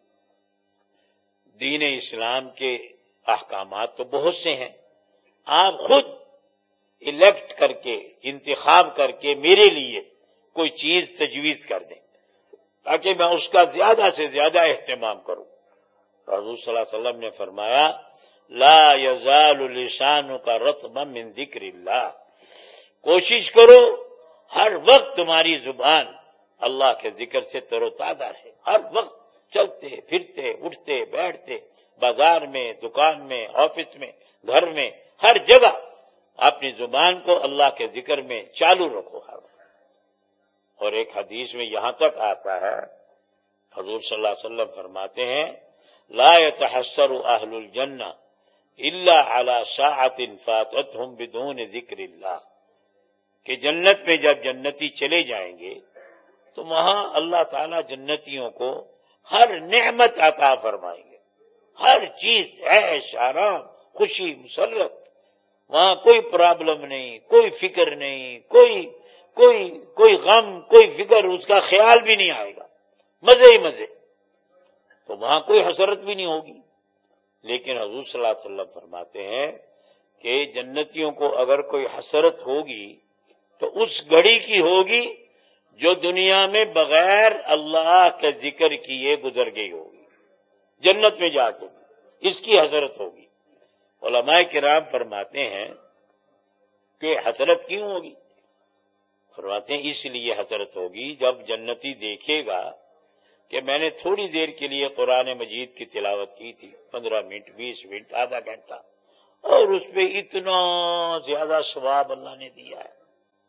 دین اسلام کے احکامات تو بہت سے ہیں، آپ خود الیکٹ کر کے، انتخاب کر کے میرے لیے کوئی چیز تجویز کر دیں تاکہ میں اس کا زیادہ سے زیادہ اہتمام کروں۔ حضور صلی اللہ علیہ وسلم نے فرمایا، لا یزال لسانک رطبا من ذکر اللہ، کوشش کرو ہر وقت تمہاری زبان اللہ کے ذکر سے تر و تازہ رہے، ہر وقت چلتے پھرتے اٹھتے بیٹھتے، بازار میں، دکان میں، آفس میں، گھر میں، ہر جگہ اپنی زبان کو اللہ کے ذکر میں چالو رکھو ہر وقت۔ اور ایک حدیث میں یہاں تک آتا ہے، حضور صلی اللہ علیہ وسلم فرماتے ہیں، لا يتحسر اہل الجنہ الا علی ساعۃ فاتتهم بدون ذکر اللہ، کہ جنت میں جب جنتی چلے جائیں گے تو وہاں اللہ تعالیٰ جنتیوں کو ہر نعمت عطا فرمائیں گے، ہر چیز، عیش آرام، خوشی مسرت، وہاں کوئی پرابلم نہیں، کوئی فکر نہیں، کوئی کوئی کوئی غم، کوئی فکر، اس کا خیال بھی نہیں آئے گا، مزے ہی مزے، تو وہاں کوئی حسرت بھی نہیں ہوگی۔ لیکن حضور صلی اللہ علیہ وسلم فرماتے ہیں کہ جنتیوں کو اگر کوئی حسرت ہوگی تو اس گھڑی کی ہوگی جو دنیا میں بغیر اللہ کے ذکر کیے گزر گئی ہوگی، جنت میں جا کے اس کی حسرت ہوگی۔ علماء کرام فرماتے ہیں کہ حسرت کیوں ہوگی؟ فرماتے ہیں اس لیے حسرت ہوگی جب جنتی دیکھے گا کہ میں نے تھوڑی دیر کے لیے قرآن مجید کی تلاوت کی تھی، پندرہ منٹ، بیس منٹ، آدھا گھنٹہ، اور اس پہ اتنا زیادہ ثواب اللہ نے دیا ہے۔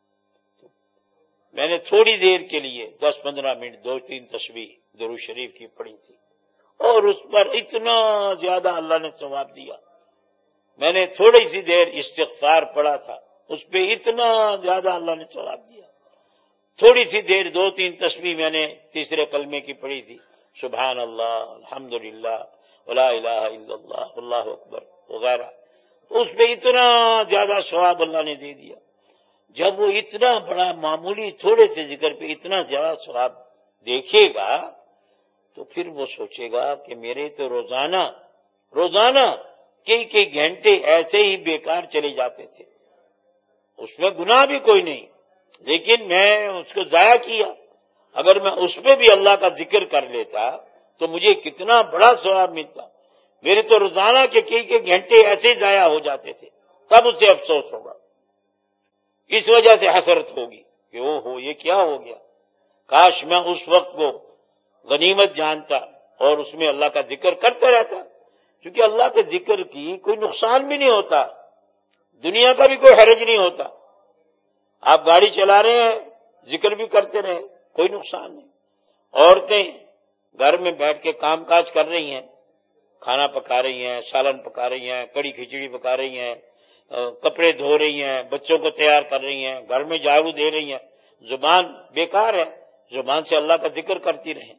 میں نے تھوڑی دیر کے لیے دس پندرہ منٹ دو تین تسبیح درود شریف کی پڑھی تھی اور اس پر اتنا زیادہ اللہ نے ثواب دیا۔ میں نے تھوڑی سی دیر استغفار پڑھا تھا، اس پہ اتنا زیادہ اللہ نے ثواب دیا۔ تھوڑی سی دیر دو تین تسبیح میں نے تیسرے کلمے کی پڑھی تھی، سبحان اللہ، الحمدللہ، ولا الہ الا اللہ، اللہ اکبر وغیرہ، اس پہ اتنا زیادہ ثواب اللہ نے دے دیا۔ جب وہ اتنا بڑا معمولی تھوڑے سے ذکر پہ اتنا زیادہ ثواب دیکھے گا تو پھر وہ سوچے گا کہ میرے تو روزانہ روزانہ کئی کئی گھنٹے ایسے ہی بیکار چلے جاتے تھے، اس میں گناہ بھی کوئی نہیں، لیکن میں اس کو ضائع کیا۔ اگر میں اس پہ بھی اللہ کا ذکر کر لیتا تو مجھے کتنا بڑا ثواب ملتا۔ میرے تو روزانہ کے کئی کئی گھنٹے ایسے ہی ضائع ہو جاتے تھے، تب اسے افسوس ہوگا، اس وجہ سے حسرت ہوگی کہ او ہو یہ کیا ہو گیا، کاش میں اس وقت کو غنیمت جانتا اور اس میں اللہ کا ذکر کرتا رہتا، کیونکہ اللہ کے ذکر کی کوئی نقصان بھی نہیں ہوتا، دنیا کا بھی کوئی حرج نہیں ہوتا۔ آپ گاڑی چلا رہے ہیں، ذکر بھی کرتے رہے، کوئی نقصان نہیں۔ عورتیں گھر میں بیٹھ کے کام کاج کر رہی ہیں، کھانا پکا رہی ہیں، سالن پکا رہی ہیں، کڑی کھچڑی پکا رہی ہیں، کپڑے دھو رہی ہیں، بچوں کو تیار کر رہی ہیں، گھر میں جھاڑو دے رہی ہیں، زبان بیکار ہے، زبان سے اللہ کا ذکر کرتی رہیں،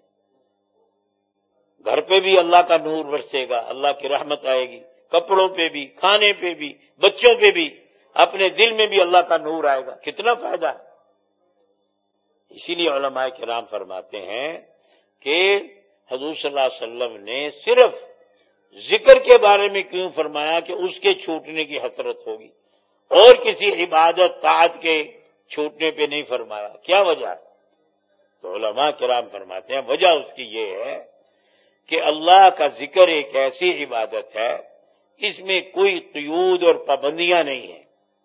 گھر پہ بھی اللہ کا نور برسے گا، اللہ کی رحمت آئے گی، کپڑوں پہ بھی، کھانے پہ بھی، بچوں پہ بھی، اپنے دل میں بھی اللہ کا نور آئے گا، کتنا فائدہ ہے۔ اسی لیے علماء کرام فرماتے ہیں کہ حضور صلی اللہ علیہ وسلم نے صرف ذکر کے بارے میں کیوں فرمایا کہ اس کے چھوٹنے کی حسرت ہوگی، اور کسی عبادت طاعت کے چھوٹنے پہ نہیں فرمایا؟ کیا وجہ ہے؟ تو علماء کرام فرماتے ہیں وجہ اس کی یہ ہے کہ اللہ کا ذکر ایک ایسی عبادت ہے اس میں کوئی قیود اور پابندیاں نہیں ہیں،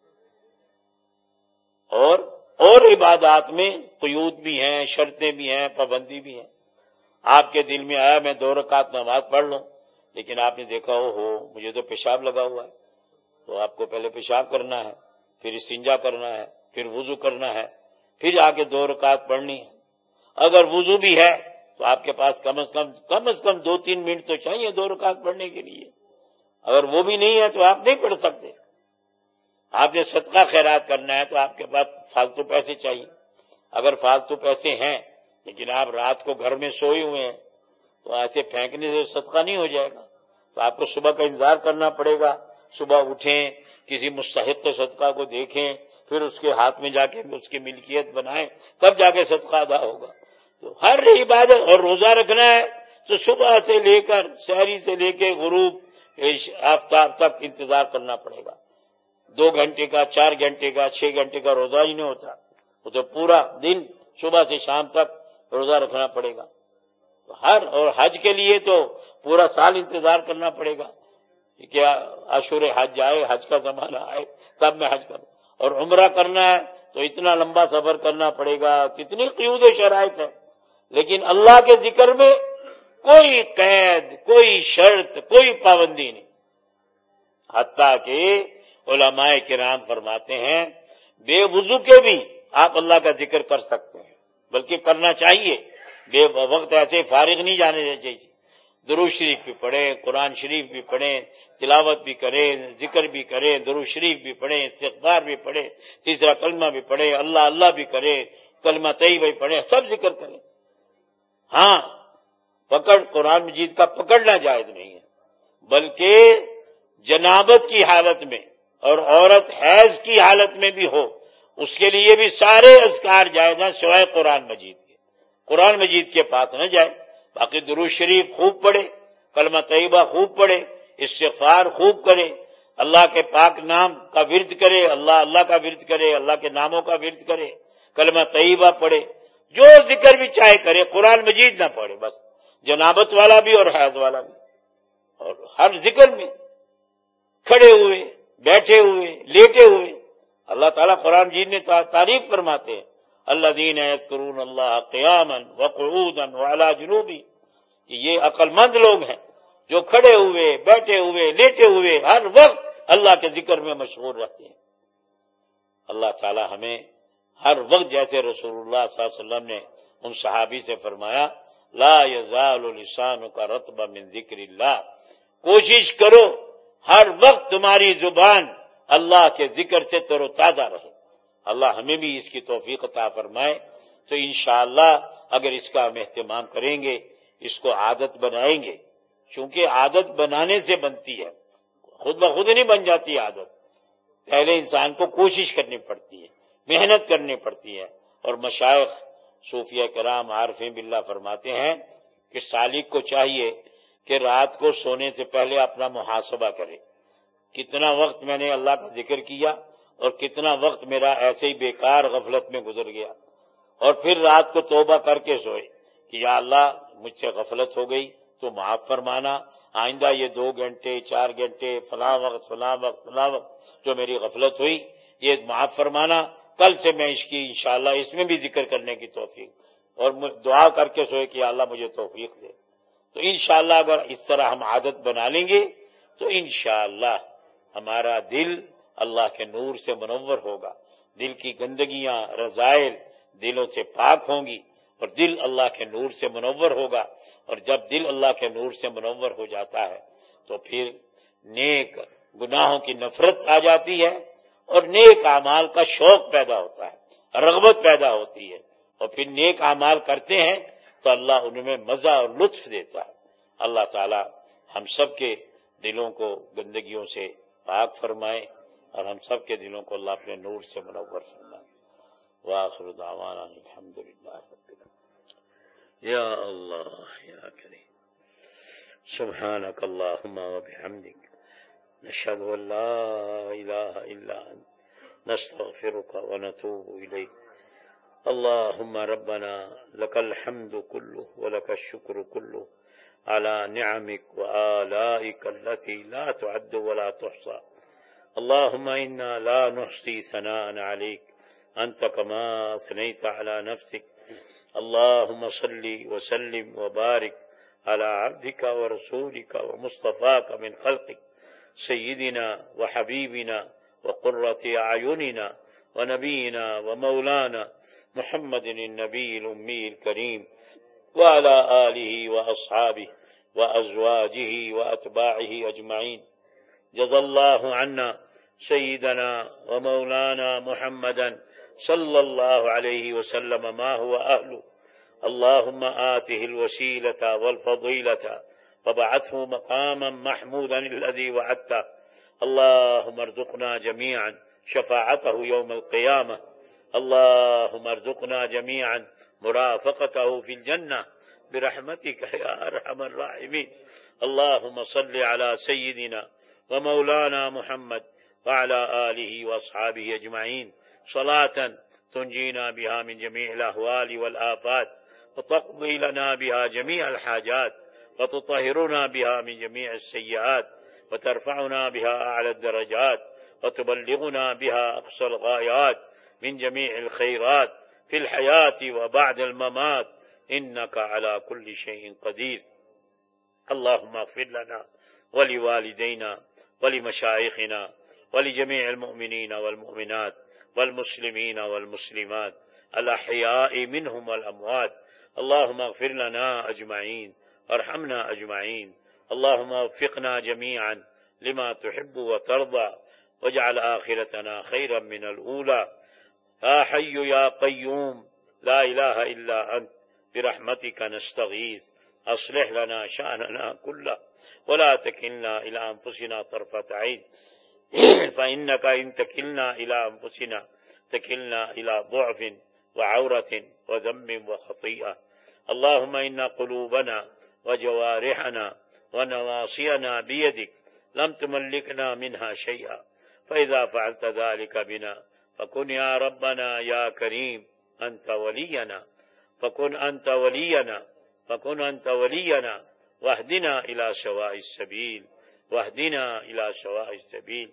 اور اور عبادات میں قیود بھی ہیں، شرطیں بھی ہیں، پابندی بھی ہیں۔ آپ کے دل میں آیا میں دو رکعت نماز پڑھ لوں، لیکن آپ نے دیکھا ہو ہو مجھے تو پیشاب لگا ہوا ہے، تو آپ کو پہلے پیشاب کرنا ہے، پھر استنجا کرنا ہے، پھر وضو کرنا ہے، پھر آگے دو رکعت پڑھنی ہے۔ اگر وضو بھی ہے تو آپ کے پاس کم از کم کم از کم دو تین منٹ تو چاہیے دو رکعت پڑھنے کے لیے، اگر وہ بھی نہیں ہے تو آپ نہیں پڑھ سکتے۔ آپ نے صدقہ خیرات کرنا ہے تو آپ کے پاس فالتو پیسے چاہیے، اگر فالتو پیسے ہیں لیکن آپ رات کو گھر میں سوئے ہوئے ہیں تو ایسے پھینکنے سے صدقہ نہیں ہو جائے گا، تو آپ کو صبح کا انتظار کرنا پڑے گا، صبح اٹھیں، کسی مستحق صدقہ کو دیکھیں، پھر اس کے ہاتھ میں جا کے اس کی ملکیت بنائیں، تب جا کے صدقہ ادا ہوگا۔ تو ہر عبادت، اور روزہ رکھنا ہے تو صبح سے لے کر سحری سے لے کے غروب آفتاب تک انتظار کرنا پڑے گا۔ دو گھنٹے کا، چار گھنٹے کا، چھ گھنٹے کا روزہ ہی نہیں ہوتا، وہ تو پورا دن صبح سے شام تک روزہ رکھنا پڑے گا۔ تو ہر اور حج کے لیے تو پورا سال انتظار کرنا پڑے گا کہ عاشور حج آئے، حج کا زمانہ آئے تب میں حج کروں، اور عمرہ کرنا ہے تو اتنا لمبا سفر کرنا پڑے گا، کتنی قیود و شرائط ہے۔ لیکن اللہ کے ذکر میں کوئی قید، کوئی شرط، کوئی پابندی نہیں، حتیٰ کہ علماء کرام فرماتے ہیں بے وضو کے بھی آپ اللہ کا ذکر کر سکتے ہیں، بلکہ کرنا چاہیے، بے وقت ایسے فارغ نہیں جانے چاہیے، درود شریف بھی پڑھیں، قرآن شریف بھی پڑھیں، تلاوت بھی کریں، ذکر بھی کریں، درود شریف بھی پڑھیں، استغفار بھی پڑھیں، تیسرا کلمہ بھی پڑھیں، اللہ اللہ بھی کریں، کلمہ طیبہ بھی پڑھیں، سب ذکر کریں۔ ہاں، پکڑ قرآن مجید کا پکڑنا جائز نہیں ہے، بلکہ جنابت کی حالت میں اور عورت حیض کی حالت میں بھی ہو، اس کے لیے بھی سارے اذکار جائز ہیں سوائے قرآن مجید کے۔ قرآن مجید کے پاس نہ جائے، باقی درود شریف خوب پڑھے، کلمہ طیبہ خوب پڑھے، استغفار خوب کرے، اللہ کے پاک نام کا ورد کرے، اللہ اللہ کا ورد کرے، اللہ کے ناموں کا ورد کرے، کلمہ طیبہ پڑھے، جو ذکر بھی چاہے کرے، قرآن مجید نہ پڑھے، بس جنابت والا بھی اور حیض والا بھی، اور ہر ذکر میں کھڑے ہوئے، بیٹھے ہوئے، لیٹے ہوئے اللہ تعالیٰ قرآن مجید میں تعریف فرماتے ہیں، الذین یذکرون اللہ قیاما وقعودا وعلی جنوبہم، یہ عقل مند لوگ ہیں جو کھڑے ہوئے، بیٹھے ہوئے، لیٹے ہوئے ہر وقت اللہ کے ذکر میں مشغول رہتے ہیں۔ اللہ تعالی ہمیں ہر وقت، جیسے رسول اللہ صلی اللہ علیہ وسلم نے ان صحابی سے فرمایا، لا یزال لسانک رطبا من ذکر اللہ، کوشش کرو ہر وقت تمہاری زبان اللہ کے ذکر سے تر و تازہ رہے۔ اللہ ہمیں بھی اس کی توفیق عطا فرمائے۔ تو انشاءاللہ اگر اس کا ہم اہتمام کریں گے، اس کو عادت بنائیں گے، چونکہ عادت بنانے سے بنتی ہے، خود بخود نہیں بن جاتی عادت، پہلے انسان کو کوشش کرنی پڑتی ہے، محنت کرنی پڑتی ہے۔ اور مشائخ صوفیہ کرام عارفین باللہ فرماتے ہیں کہ سالک کو چاہیے کہ رات کو سونے سے پہلے اپنا محاسبہ کرے، کتنا وقت میں نے اللہ کا ذکر کیا اور کتنا وقت میرا ایسے ہی بیکار غفلت میں گزر گیا، اور پھر رات کو توبہ کر کے سوئے کہ یا اللہ مجھ سے غفلت ہو گئی تو معاف فرمانا، آئندہ یہ دو گھنٹے چار گھنٹے فلاں وقت فلاں وقت فلاں وقت جو میری غفلت ہوئی یہ معاف فرمانا، کل سے میں اس کی انشاءاللہ اس میں بھی ذکر کرنے کی توفیق، اور دعا کر کے سوئے کہ یا اللہ مجھے توفیق دے۔ تو انشاءاللہ اگر اس طرح ہم عادت بنا لیں گے تو انشاءاللہ ہمارا دل اللہ کے نور سے منور ہوگا، دل کی گندگیاں رذائل دلوں سے پاک ہوں گی، اور دل اللہ کے نور سے منور ہوگا، اور جب دل اللہ کے نور سے منور ہو جاتا ہے تو پھر نیک گناہوں کی نفرت آ جاتی ہے، اور نیک اعمال کا شوق پیدا ہوتا ہے، رغبت پیدا ہوتی ہے، اور پھر نیک اعمال کرتے ہیں تو اللہ ان میں مزہ اور لطف دیتا ہے۔ اللہ تعالی ہم سب کے دلوں کو گندگیوں سے پاک فرمائے، اور ہم سب کے دلوں کو اللہ اپنے نور سے منور فرمائے۔ وآخر دعوانا الحمدللہ رب العالمین۔ یا اللہ یا کریم، سبحانک اللہم وبحمدک، نشہد ان لا الہ الا انت، نستغفرک ونتوب الیک۔ اللہم ربنا لک الحمد کلہ ولک الشکر کلہ على نعمك وآلائك التي لا تعد ولا تحصى، اللهم إنا لا نحصي ثناء عليك أنت كما أثنيت على نفسك، اللهم صل وسلم وبارك على عبدك ورسولك ومصطفاك من خلقك سيدنا وحبيبنا وقرة أعيننا ونبينا ومولانا محمد النبي الأمي الكريم، وعلى آله وأصحابه وأزواجه وأتباعه أجمعين۔ جزا الله عنا سيدنا ومولانا محمدا صلى الله عليه وسلم ما هو أهله، اللهم آته الوسيلة والفضيلة وبعثه مقاما محمودا الذي وعدته، اللهم ارزقنا جميعا شفاعته يوم القيامة، اللهم ارزقنا جميعا مرافقته في الجنة برحمتك يا أرحم الراحمين۔ اللهم صل على سيدنا ومولانا محمد وعلى آله وأصحابه أجمعين صلاة تنجينا بها من جميع الأهوال والآفات، وتقضي لنا بها جميع الحاجات، وتطهرنا بها من جميع السيئات، وترفعنا بها أعلى الدرجات، وتبلغنا بها أقصى الغايات من جميع الخيرات في الحياة وبعد الممات، إنك على كل شيء قدير۔ اللهم اغفر لنا ولوالدينا ولمشايخنا ولجميع المؤمنين والمؤمنات والمسلمين والمسلمات الأحياء منهم والأموات، اللهم اغفر لنا أجمعين وارحمنا أجمعين، اللهم وفقنا جميعا لما تحب وترضى، واجعل آخرتنا خيرا من الأولى، يا حي يا قيوم لا إله إلا أنت برحمتك نستغيث، أصلح لنا شأننا كله ولا تكلنا إلى أنفسنا طرفة عين، فإنك إن تكلنا إلى أنفسنا تكلنا إلى ضعف وعورة وذنب وخطيئة، اللهم إن قلوبنا وجوارحنا ونواصينا بيدك، لم تملكنا منها شيئا فإذا فعلت ذلك بنا فكن يا ربنا يا كريم أنت ولينا فكن أنت ولينا فكن أنت ولينا واهدنا إلى سواء السبيل واهدنا إلى سواء السبيل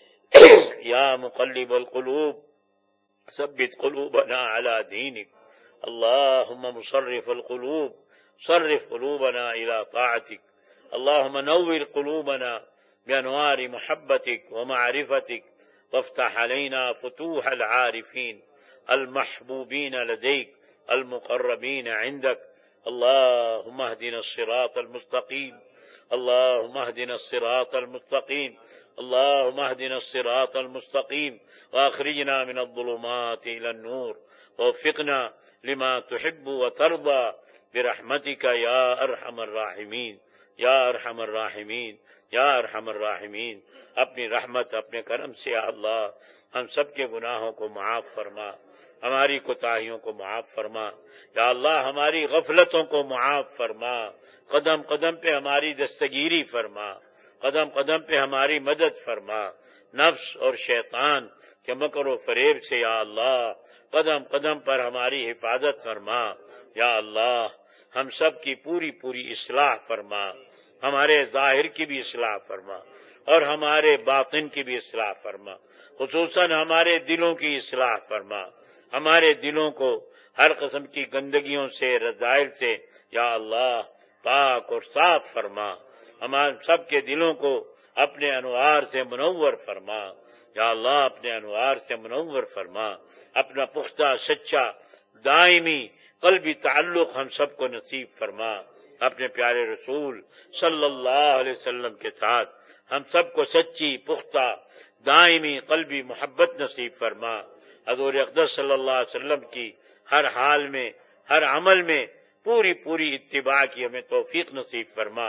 يا مقلب القلوب ثبت قلوبنا على دينك اللهم مصرف القلوب صرف قلوبنا إلى طاعتك اللهم نور قلوبنا بأنوار محبتك ومعرفتك وافتح علينا فتوح العارفين المحبوبين لديك المقربين عندك اللهم اهدنا الصراط المستقيم اللهم اهدنا الصراط المستقيم اللهم اهدنا الصراط المستقيم واخرجنا من الظلمات إلى النور ووفقنا لما تحب وترضى برحمتك يا أرحم الراحمين یا ارحم الراحمین یا ارحم الراحمین اپنی رحمت اپنے کرم سے یا اللہ ہم سب کے گناہوں کو معاف فرما ہماری کوتاہیوں کو معاف فرما یا اللہ ہماری غفلتوں کو معاف فرما قدم قدم پہ ہماری دستگیری فرما قدم قدم پہ ہماری مدد فرما نفس اور شیطان کے مکر و فریب سے یا اللہ قدم قدم پر ہماری حفاظت فرما یا اللہ ہم سب کی پوری پوری اصلاح فرما ہمارے ظاہر کی بھی اصلاح فرما اور ہمارے باطن کی بھی اصلاح فرما خصوصاً ہمارے دلوں کی اصلاح فرما ہمارے دلوں کو ہر قسم کی گندگیوں سے رذائل سے یا اللہ پاک اور صاف فرما ہمارے سب کے دلوں کو اپنے انوار سے منور فرما یا اللہ اپنے انوار سے منور فرما اپنا پختہ سچا دائمی قلبی تعلق ہم سب کو نصیب فرما اپنے پیارے رسول صلی اللہ علیہ وسلم کے ساتھ ہم سب کو سچی پختہ دائمی قلبی محبت نصیب فرما حضور اقدس صلی اللہ علیہ وسلم کی ہر حال میں ہر عمل میں پوری پوری اتباع کی ہمیں توفیق نصیب فرما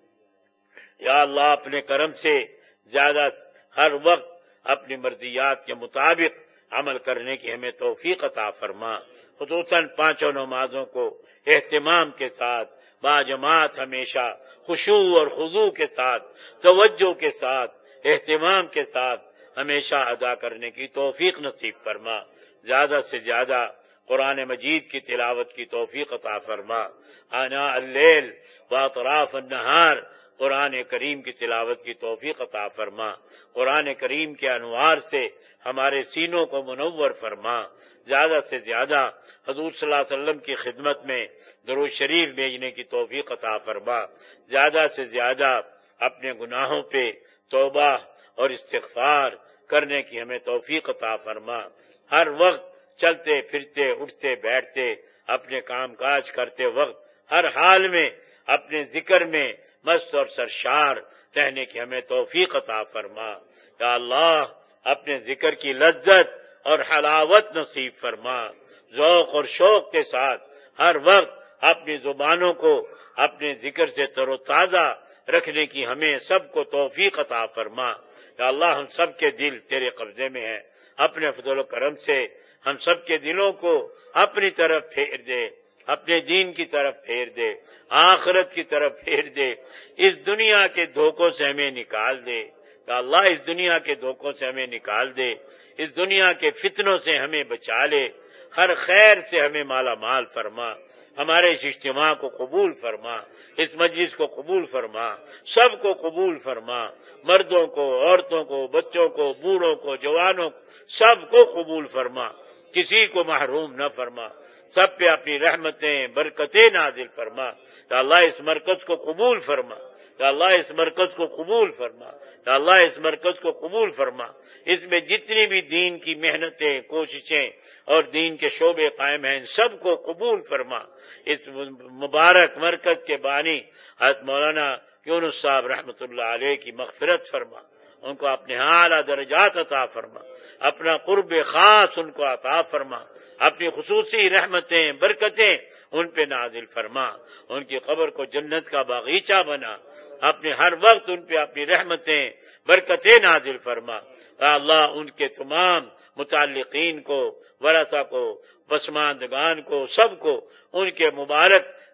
یا اللہ اپنے کرم سے زیادہ ہر وقت اپنی مرضیات کے مطابق عمل کرنے کی ہمیں توفیق عطا فرما خصوصاً پانچوں نمازوں کو اہتمام کے ساتھ باجماعت ہمیشہ خشوع اور خضوع کے ساتھ توجہ کے ساتھ اہتمام کے ساتھ ہمیشہ ادا کرنے کی توفیق نصیب فرما زیادہ سے زیادہ قرآن مجید کی تلاوت کی توفیق عطا فرما آناء اللیل و اطراف النہار قرآن کریم کی تلاوت کی توفیق عطا فرما قرآن کریم کے انوار سے ہمارے سینوں کو منور فرما زیادہ سے زیادہ حضور صلی اللہ علیہ وسلم کی خدمت میں درود شریف بھیجنے کی توفیق عطا فرما زیادہ سے زیادہ اپنے گناہوں پہ توبہ اور استغفار کرنے کی ہمیں توفیق عطا فرما ہر وقت چلتے پھرتے اٹھتے بیٹھتے اپنے کام کاج کرتے وقت ہر حال میں اپنے ذکر میں مست اور سرشار رہنے کی ہمیں توفیق عطا فرما یا اللہ اپنے ذکر کی لذت اور حلاوت نصیب فرما ذوق اور شوق کے ساتھ ہر وقت اپنی زبانوں کو اپنے ذکر سے تر و تازہ رکھنے کی ہمیں سب کو توفیق عطا فرما یا اللہ ہم سب کے دل تیرے قبضے میں ہیں اپنے فضل و کرم سے ہم سب کے دلوں کو اپنی طرف پھیر دے اپنے دین کی طرف پھیر دے آخرت کی طرف پھیر دے اس دنیا کے دھوکوں سے ہمیں نکال دے یا اللہ اس دنیا کے دھوکوں سے ہمیں نکال دے اس دنیا کے فتنوں سے ہمیں بچا لے ہر خیر سے ہمیں مالا مال فرما ہمارے اس اجتماع کو قبول فرما اس مجلس کو قبول فرما سب کو قبول فرما مردوں کو عورتوں کو بچوں کو بوڑھوں کو جوانوں کو سب کو قبول فرما کسی کو محروم نہ فرما سب پہ اپنی رحمتیں برکتیں نازل فرما یا اللہ اس مرکز کو قبول فرما یا اللہ اس مرکز کو قبول فرما یا اللہ اس مرکز کو قبول فرما اس میں جتنی بھی دین کی محنتیں کوششیں اور دین کے شعبے قائم ہیں سب کو قبول فرما اس مبارک مرکز کے بانی حضرت مولانا یونس صاحب رحمۃ اللہ علیہ کی مغفرت فرما ان کو اپنے اعلیٰ درجات عطا فرما اپنا قرب خاص ان کو عطا فرما اپنی خصوصی رحمتیں برکتیں ان پہ نازل فرما ان کی قبر کو جنت کا باغیچہ بنا اپنے ہر وقت ان پہ اپنی رحمتیں برکتیں نازل فرما اللہ ان کے تمام متعلقین کو ورثہ کو پسماندگان کو سب کو ان کے مبارک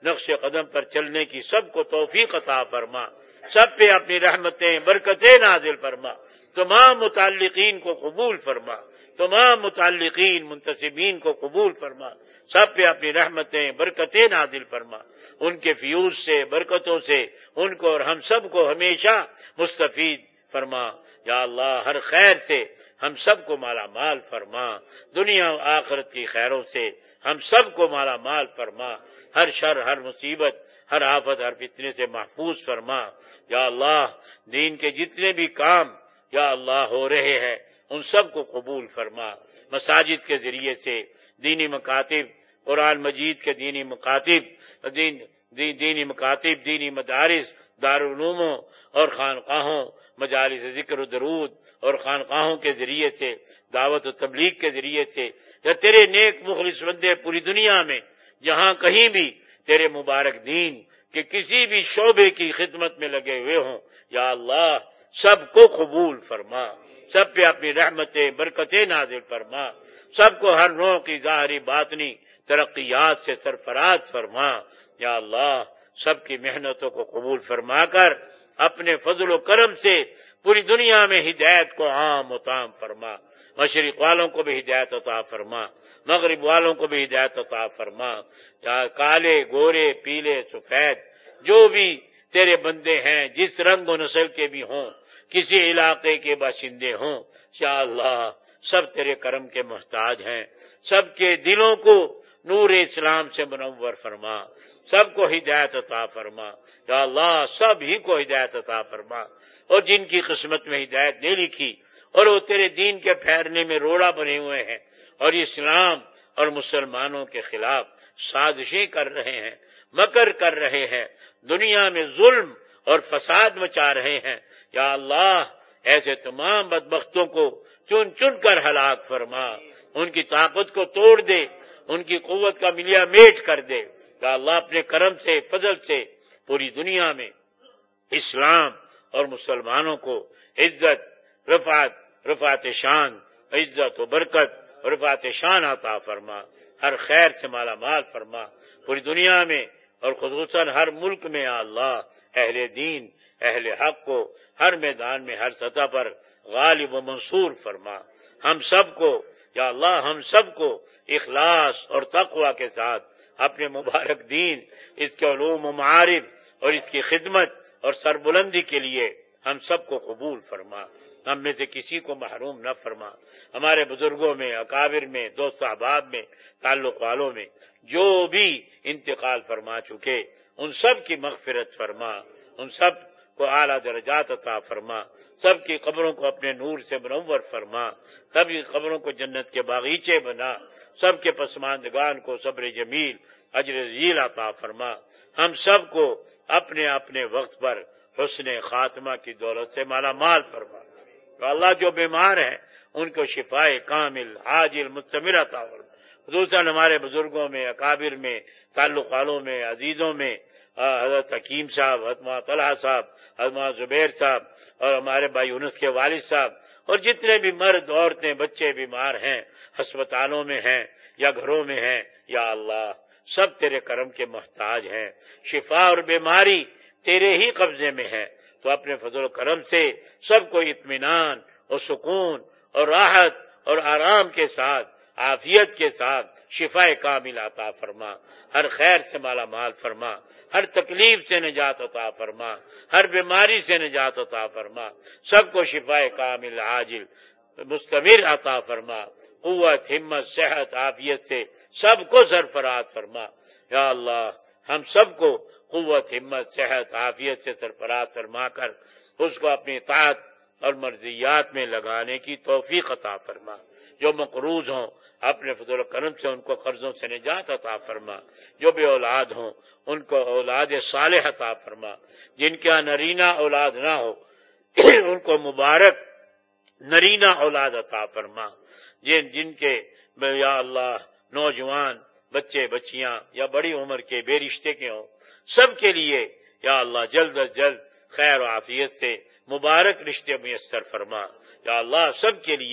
نقش قدم پر چلنے کی سب کو توفیق عطا فرما، سب پہ اپنی رحمتیں برکتیں نازل فرما، تمام متعلقین کو قبول فرما، تمام متعلقین منتسبین کو قبول فرما، سب پہ اپنی رحمتیں برکتیں نازل فرما، ان کے فیوز سے برکتوں سے ان کو اور ہم سب کو ہمیشہ مستفید فرما۔ یا اللہ ہر خیر سے ہم سب کو مالا مال فرما، دنیا و آخرت کی خیروں سے ہم سب کو مالا مال فرما، ہر شر ہر مصیبت ہر آفت ہر فتنے سے محفوظ فرما۔ یا اللہ دین کے جتنے بھی کام یا اللہ ہو رہے ہیں ان سب کو قبول فرما، مساجد کے ذریعے سے دینی مکاتب، قرآن مجید کے دینی مکاتب، دین دین دینی مکاتب، دینی مدارس، دارالعلوموں اور خانقاہوں، مجالس ذکر و درود اور خانقاہوں کے ذریعے سے، دعوت و تبلیغ کے ذریعے سے، یا تیرے نیک مخلص بندے پوری دنیا میں جہاں کہیں بھی تیرے مبارک دین کے کسی بھی شعبے کی خدمت میں لگے ہوئے ہوں، یا اللہ سب کو قبول فرما، سب پہ اپنی رحمتیں برکتیں نازل فرما، سب کو ہر نوع کی ظاہری باطنی ترقیات سے سرفراز فرما۔ یا اللہ سب کی محنتوں کو قبول فرما کر اپنے فضل و کرم سے پوری دنیا میں ہدایت کو عام و تام فرما، مشرق والوں کو بھی ہدایت عطا فرما، مغرب والوں کو بھی ہدایت عطا فرما، یا کالے گورے پیلے سفید جو بھی تیرے بندے ہیں جس رنگ و نسل کے بھی ہوں، کسی علاقے کے باشندے ہوں، یا اللہ سب تیرے کرم کے محتاج ہیں، سب کے دلوں کو نور اسلام سے منور فرما، سب کو ہدایت عطا فرما۔ یا اللہ سب ہی کو ہدایت عطا فرما، اور جن کی قسمت میں ہدایت نہیں لکھی اور وہ تیرے دین کے پھیرنے میں روڑا بنے ہوئے ہیں اور اسلام اور مسلمانوں کے خلاف سازشیں کر رہے ہیں، مکر کر رہے ہیں، دنیا میں ظلم اور فساد مچا رہے ہیں، یا اللہ ایسے تمام بدبختوں کو چن چن کر ہلاک فرما، ان کی طاقت کو توڑ دے، ان کی قوت کا ملیا میٹ کر دے۔ یا اللہ اپنے کرم سے فضل سے پوری دنیا میں اسلام اور مسلمانوں کو عزت رفعت رفعت شان عزت و برکت رفعت شان عطا فرما، ہر خیر سے مالا مال فرما، پوری دنیا میں اور خصوصاً ہر ملک میں یا اللہ اہل دین اہل حق کو ہر میدان میں ہر سطح پر غالب و منصور فرما، ہم سب کو یا اللہ ہم سب کو اخلاص اور تقوی کے ساتھ اپنے مبارک دین، اس کے علوم و معارف اور اس کی خدمت اور سربلندی کے لیے ہم سب کو قبول فرما، ہم میں سے کسی کو محروم نہ فرما، ہمارے بزرگوں میں اکابر میں دوست احباب میں تعلق والوں میں جو بھی انتقال فرما چکے ان سب کی مغفرت فرما، ان سب کو اعلیٰ درجات عطا فرما، سب کی قبروں کو اپنے نور سے منور فرما، سب کی قبروں کو جنت کے باغیچے بنا، سب کے پسماندگان کو صبر جمیل اجر ذیل عطا فرما، ہم سب کو اپنے اپنے وقت پر حسن خاتمہ کی دولت سے مالا مال فرما۔ تو اللہ جو بیمار ہیں ان کو شفائے کامل عاجل مستمر عطا فرما، خصوصاً ہمارے بزرگوں میں اکابر میں تعلق والوں میں عزیزوں میں حضرت حکیم صاحب، حضرت طلحہ صاحب، حضرت زبیر صاحب اور ہمارے بھائی یونس کے والد صاحب اور جتنے بھی مرد عورتیں بچے بیمار ہیں ہسپتالوں میں ہیں یا گھروں میں ہیں، یا اللہ سب تیرے کرم کے محتاج ہیں، شفا اور بیماری تیرے ہی قبضے میں ہے، تو اپنے فضل و کرم سے سب کو اطمینان اور سکون اور راحت اور آرام کے ساتھ عافیت کے ساتھ شفا کامل عطا فرما، ہر خیر سے مالا مال فرما، ہر تکلیف سے نجات عطا فرما، ہر بیماری سے نجات عطا فرما، سب کو شفا کامل عاجل مستمر عطا فرما، قوت ہمت صحت عافیت سے سب کو سرفراز فرما۔ یا اللہ ہم سب کو قوت ہمت صحت عافیت سے سرفراز فرما کر اس کو اپنی اطاعت اور مرضیات میں لگانے کی توفیق عطا فرما، جو مقروض ہوں اپنے فضل و کرم سے ان کو قرضوں سے نجات عطا فرما، جو بے اولاد ہوں ان کو اولاد صالح عطا فرما، جن کے نرینہ اولاد نہ ہو ان کو مبارک نرینہ اولاد عطا فرما، جن جن کے یا اللہ نوجوان بچے بچیاں یا بڑی عمر کے بے رشتے کے ہوں، سب کے لیے یا اللہ جلد از جلد خیر و عافیت سے مبارک رشتے میسر فرما، یا اللہ سب کے لیے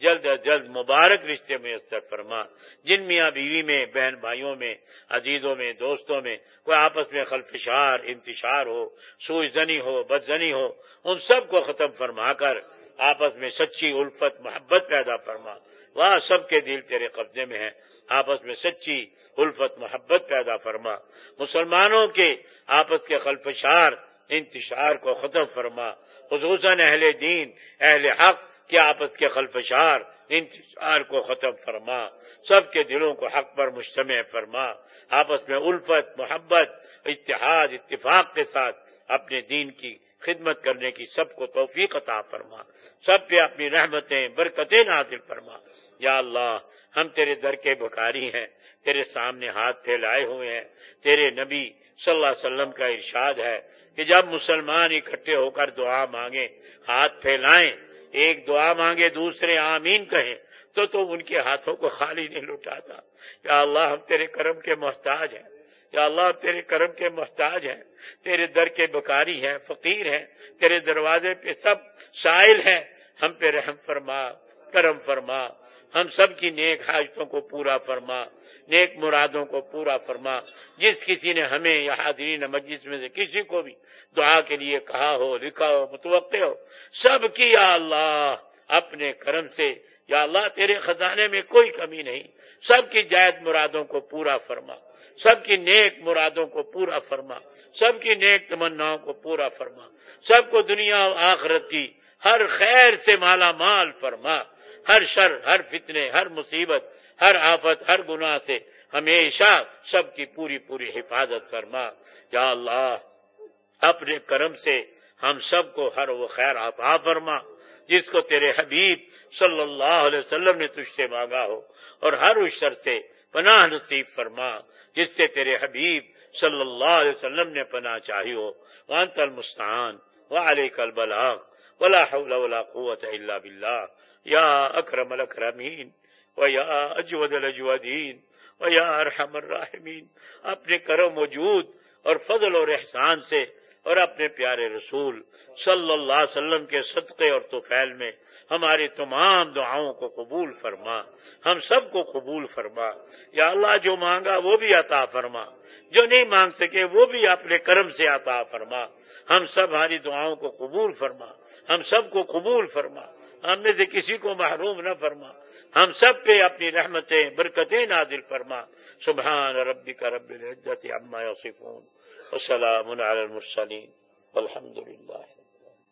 جلد از جلد مبارک رشتے میسر فرما۔ جن میاں بیوی میں، بہن بھائیوں میں، عزیزوں میں، دوستوں میں کوئی آپس میں خلفشار، انتشار ہو، سوء ظنی ہو، بد ظنی ہو، ان سب کو ختم فرما کر آپس میں سچی الفت محبت پیدا فرما۔ وہاں سب کے دل تیرے قبضے میں ہیں، آپس میں سچی الفت محبت پیدا فرما۔ مسلمانوں کے آپس کے خلفشار، انتشار کو ختم فرما، خصوصاً اہل دین، اہل حق کے آپس کے خلفشار، انتشار کو ختم فرما، سب کے دلوں کو حق پر مجتمع فرما، آپس میں الفت، محبت، اتحاد، اتفاق کے ساتھ اپنے دین کی خدمت کرنے کی سب کو توفیق عطا فرما، سب پہ اپنی رحمتیں، برکتیں نازل فرما۔ یا اللہ، ہم تیرے در کے بھکاری ہیں، تیرے سامنے ہاتھ پھیلائے ہوئے ہیں۔ تیرے نبی صلی اللہ علیہ وسلم کا ارشاد ہے کہ جب مسلمان اکٹھے ہو کر دعا مانگیں، ہاتھ پھیلائیں، ایک دعا مانگے دوسرے آمین کہیں تو تو ان کے ہاتھوں کو خالی نہیں لٹاتا۔ یا اللہ، ہم تیرے کرم کے محتاج ہیں، یا اللہ ہم تیرے کرم کے محتاج ہیں، تیرے در کے بکاری ہیں، فقیر ہیں، تیرے دروازے پہ سب سائل ہیں، ہم پہ رحم فرما، کرم فرما، ہم سب کی نیک حاجتوں کو پورا فرما، نیک مرادوں کو پورا فرما۔ جس کسی نے ہمیں یا حاضرین مجلس میں سے کسی کو بھی دعا کے لیے کہا ہو، لکھا ہو، متوقع ہو، سب کی یا اللہ اپنے کرم سے، یا اللہ تیرے خزانے میں کوئی کمی نہیں، سب کی جائز مرادوں کو پورا فرما، سب کی نیک مرادوں کو پورا فرما، سب کی نیک تمناؤں کو پورا فرما، سب کو دنیا و آخرت کی ہر خیر سے مالا مال فرما، ہر شر، ہر فتنے، ہر مصیبت، ہر آفت، ہر گناہ سے ہمیشہ سب کی پوری پوری حفاظت فرما۔ یا اللہ اپنے کرم سے ہم سب کو ہر وہ خیر عطا فرما جس کو تیرے حبیب صلی اللہ علیہ وسلم نے تجھ سے مانگا ہو، اور ہر اس شر سے پناہ نصیب فرما جس سے تیرے حبیب صلی اللہ علیہ وسلم نے پناہ چاہی ہو۔ وانت المستعان وعلیک البلاغ ولا حول ولا قوة الا باللہ۔ یا اکرم الاکرمین ویا اجود الاجودین ویا ارحم الراحمین، اپنے کرم وجود اور فضل اور احسان سے اور اپنے پیارے رسول صلی اللہ علیہ وسلم کے صدقے اور طفیل میں ہماری تمام دعاؤں کو قبول فرما، ہم سب کو قبول فرما۔ یا اللہ جو مانگا وہ بھی عطا فرما، جو نہیں مانگ سکے وہ بھی اپنے کرم سے عطا فرما، ہم سب ہماری دعاؤں کو قبول فرما، ہم سب کو قبول فرما، ہم میں سے کسی کو محروم نہ فرما، ہم سب پہ اپنی رحمتیں، برکتیں نازل فرما۔ سبحان ربک رب العزت عما یصفون وسلام علی المرسلین والحمد للہ۔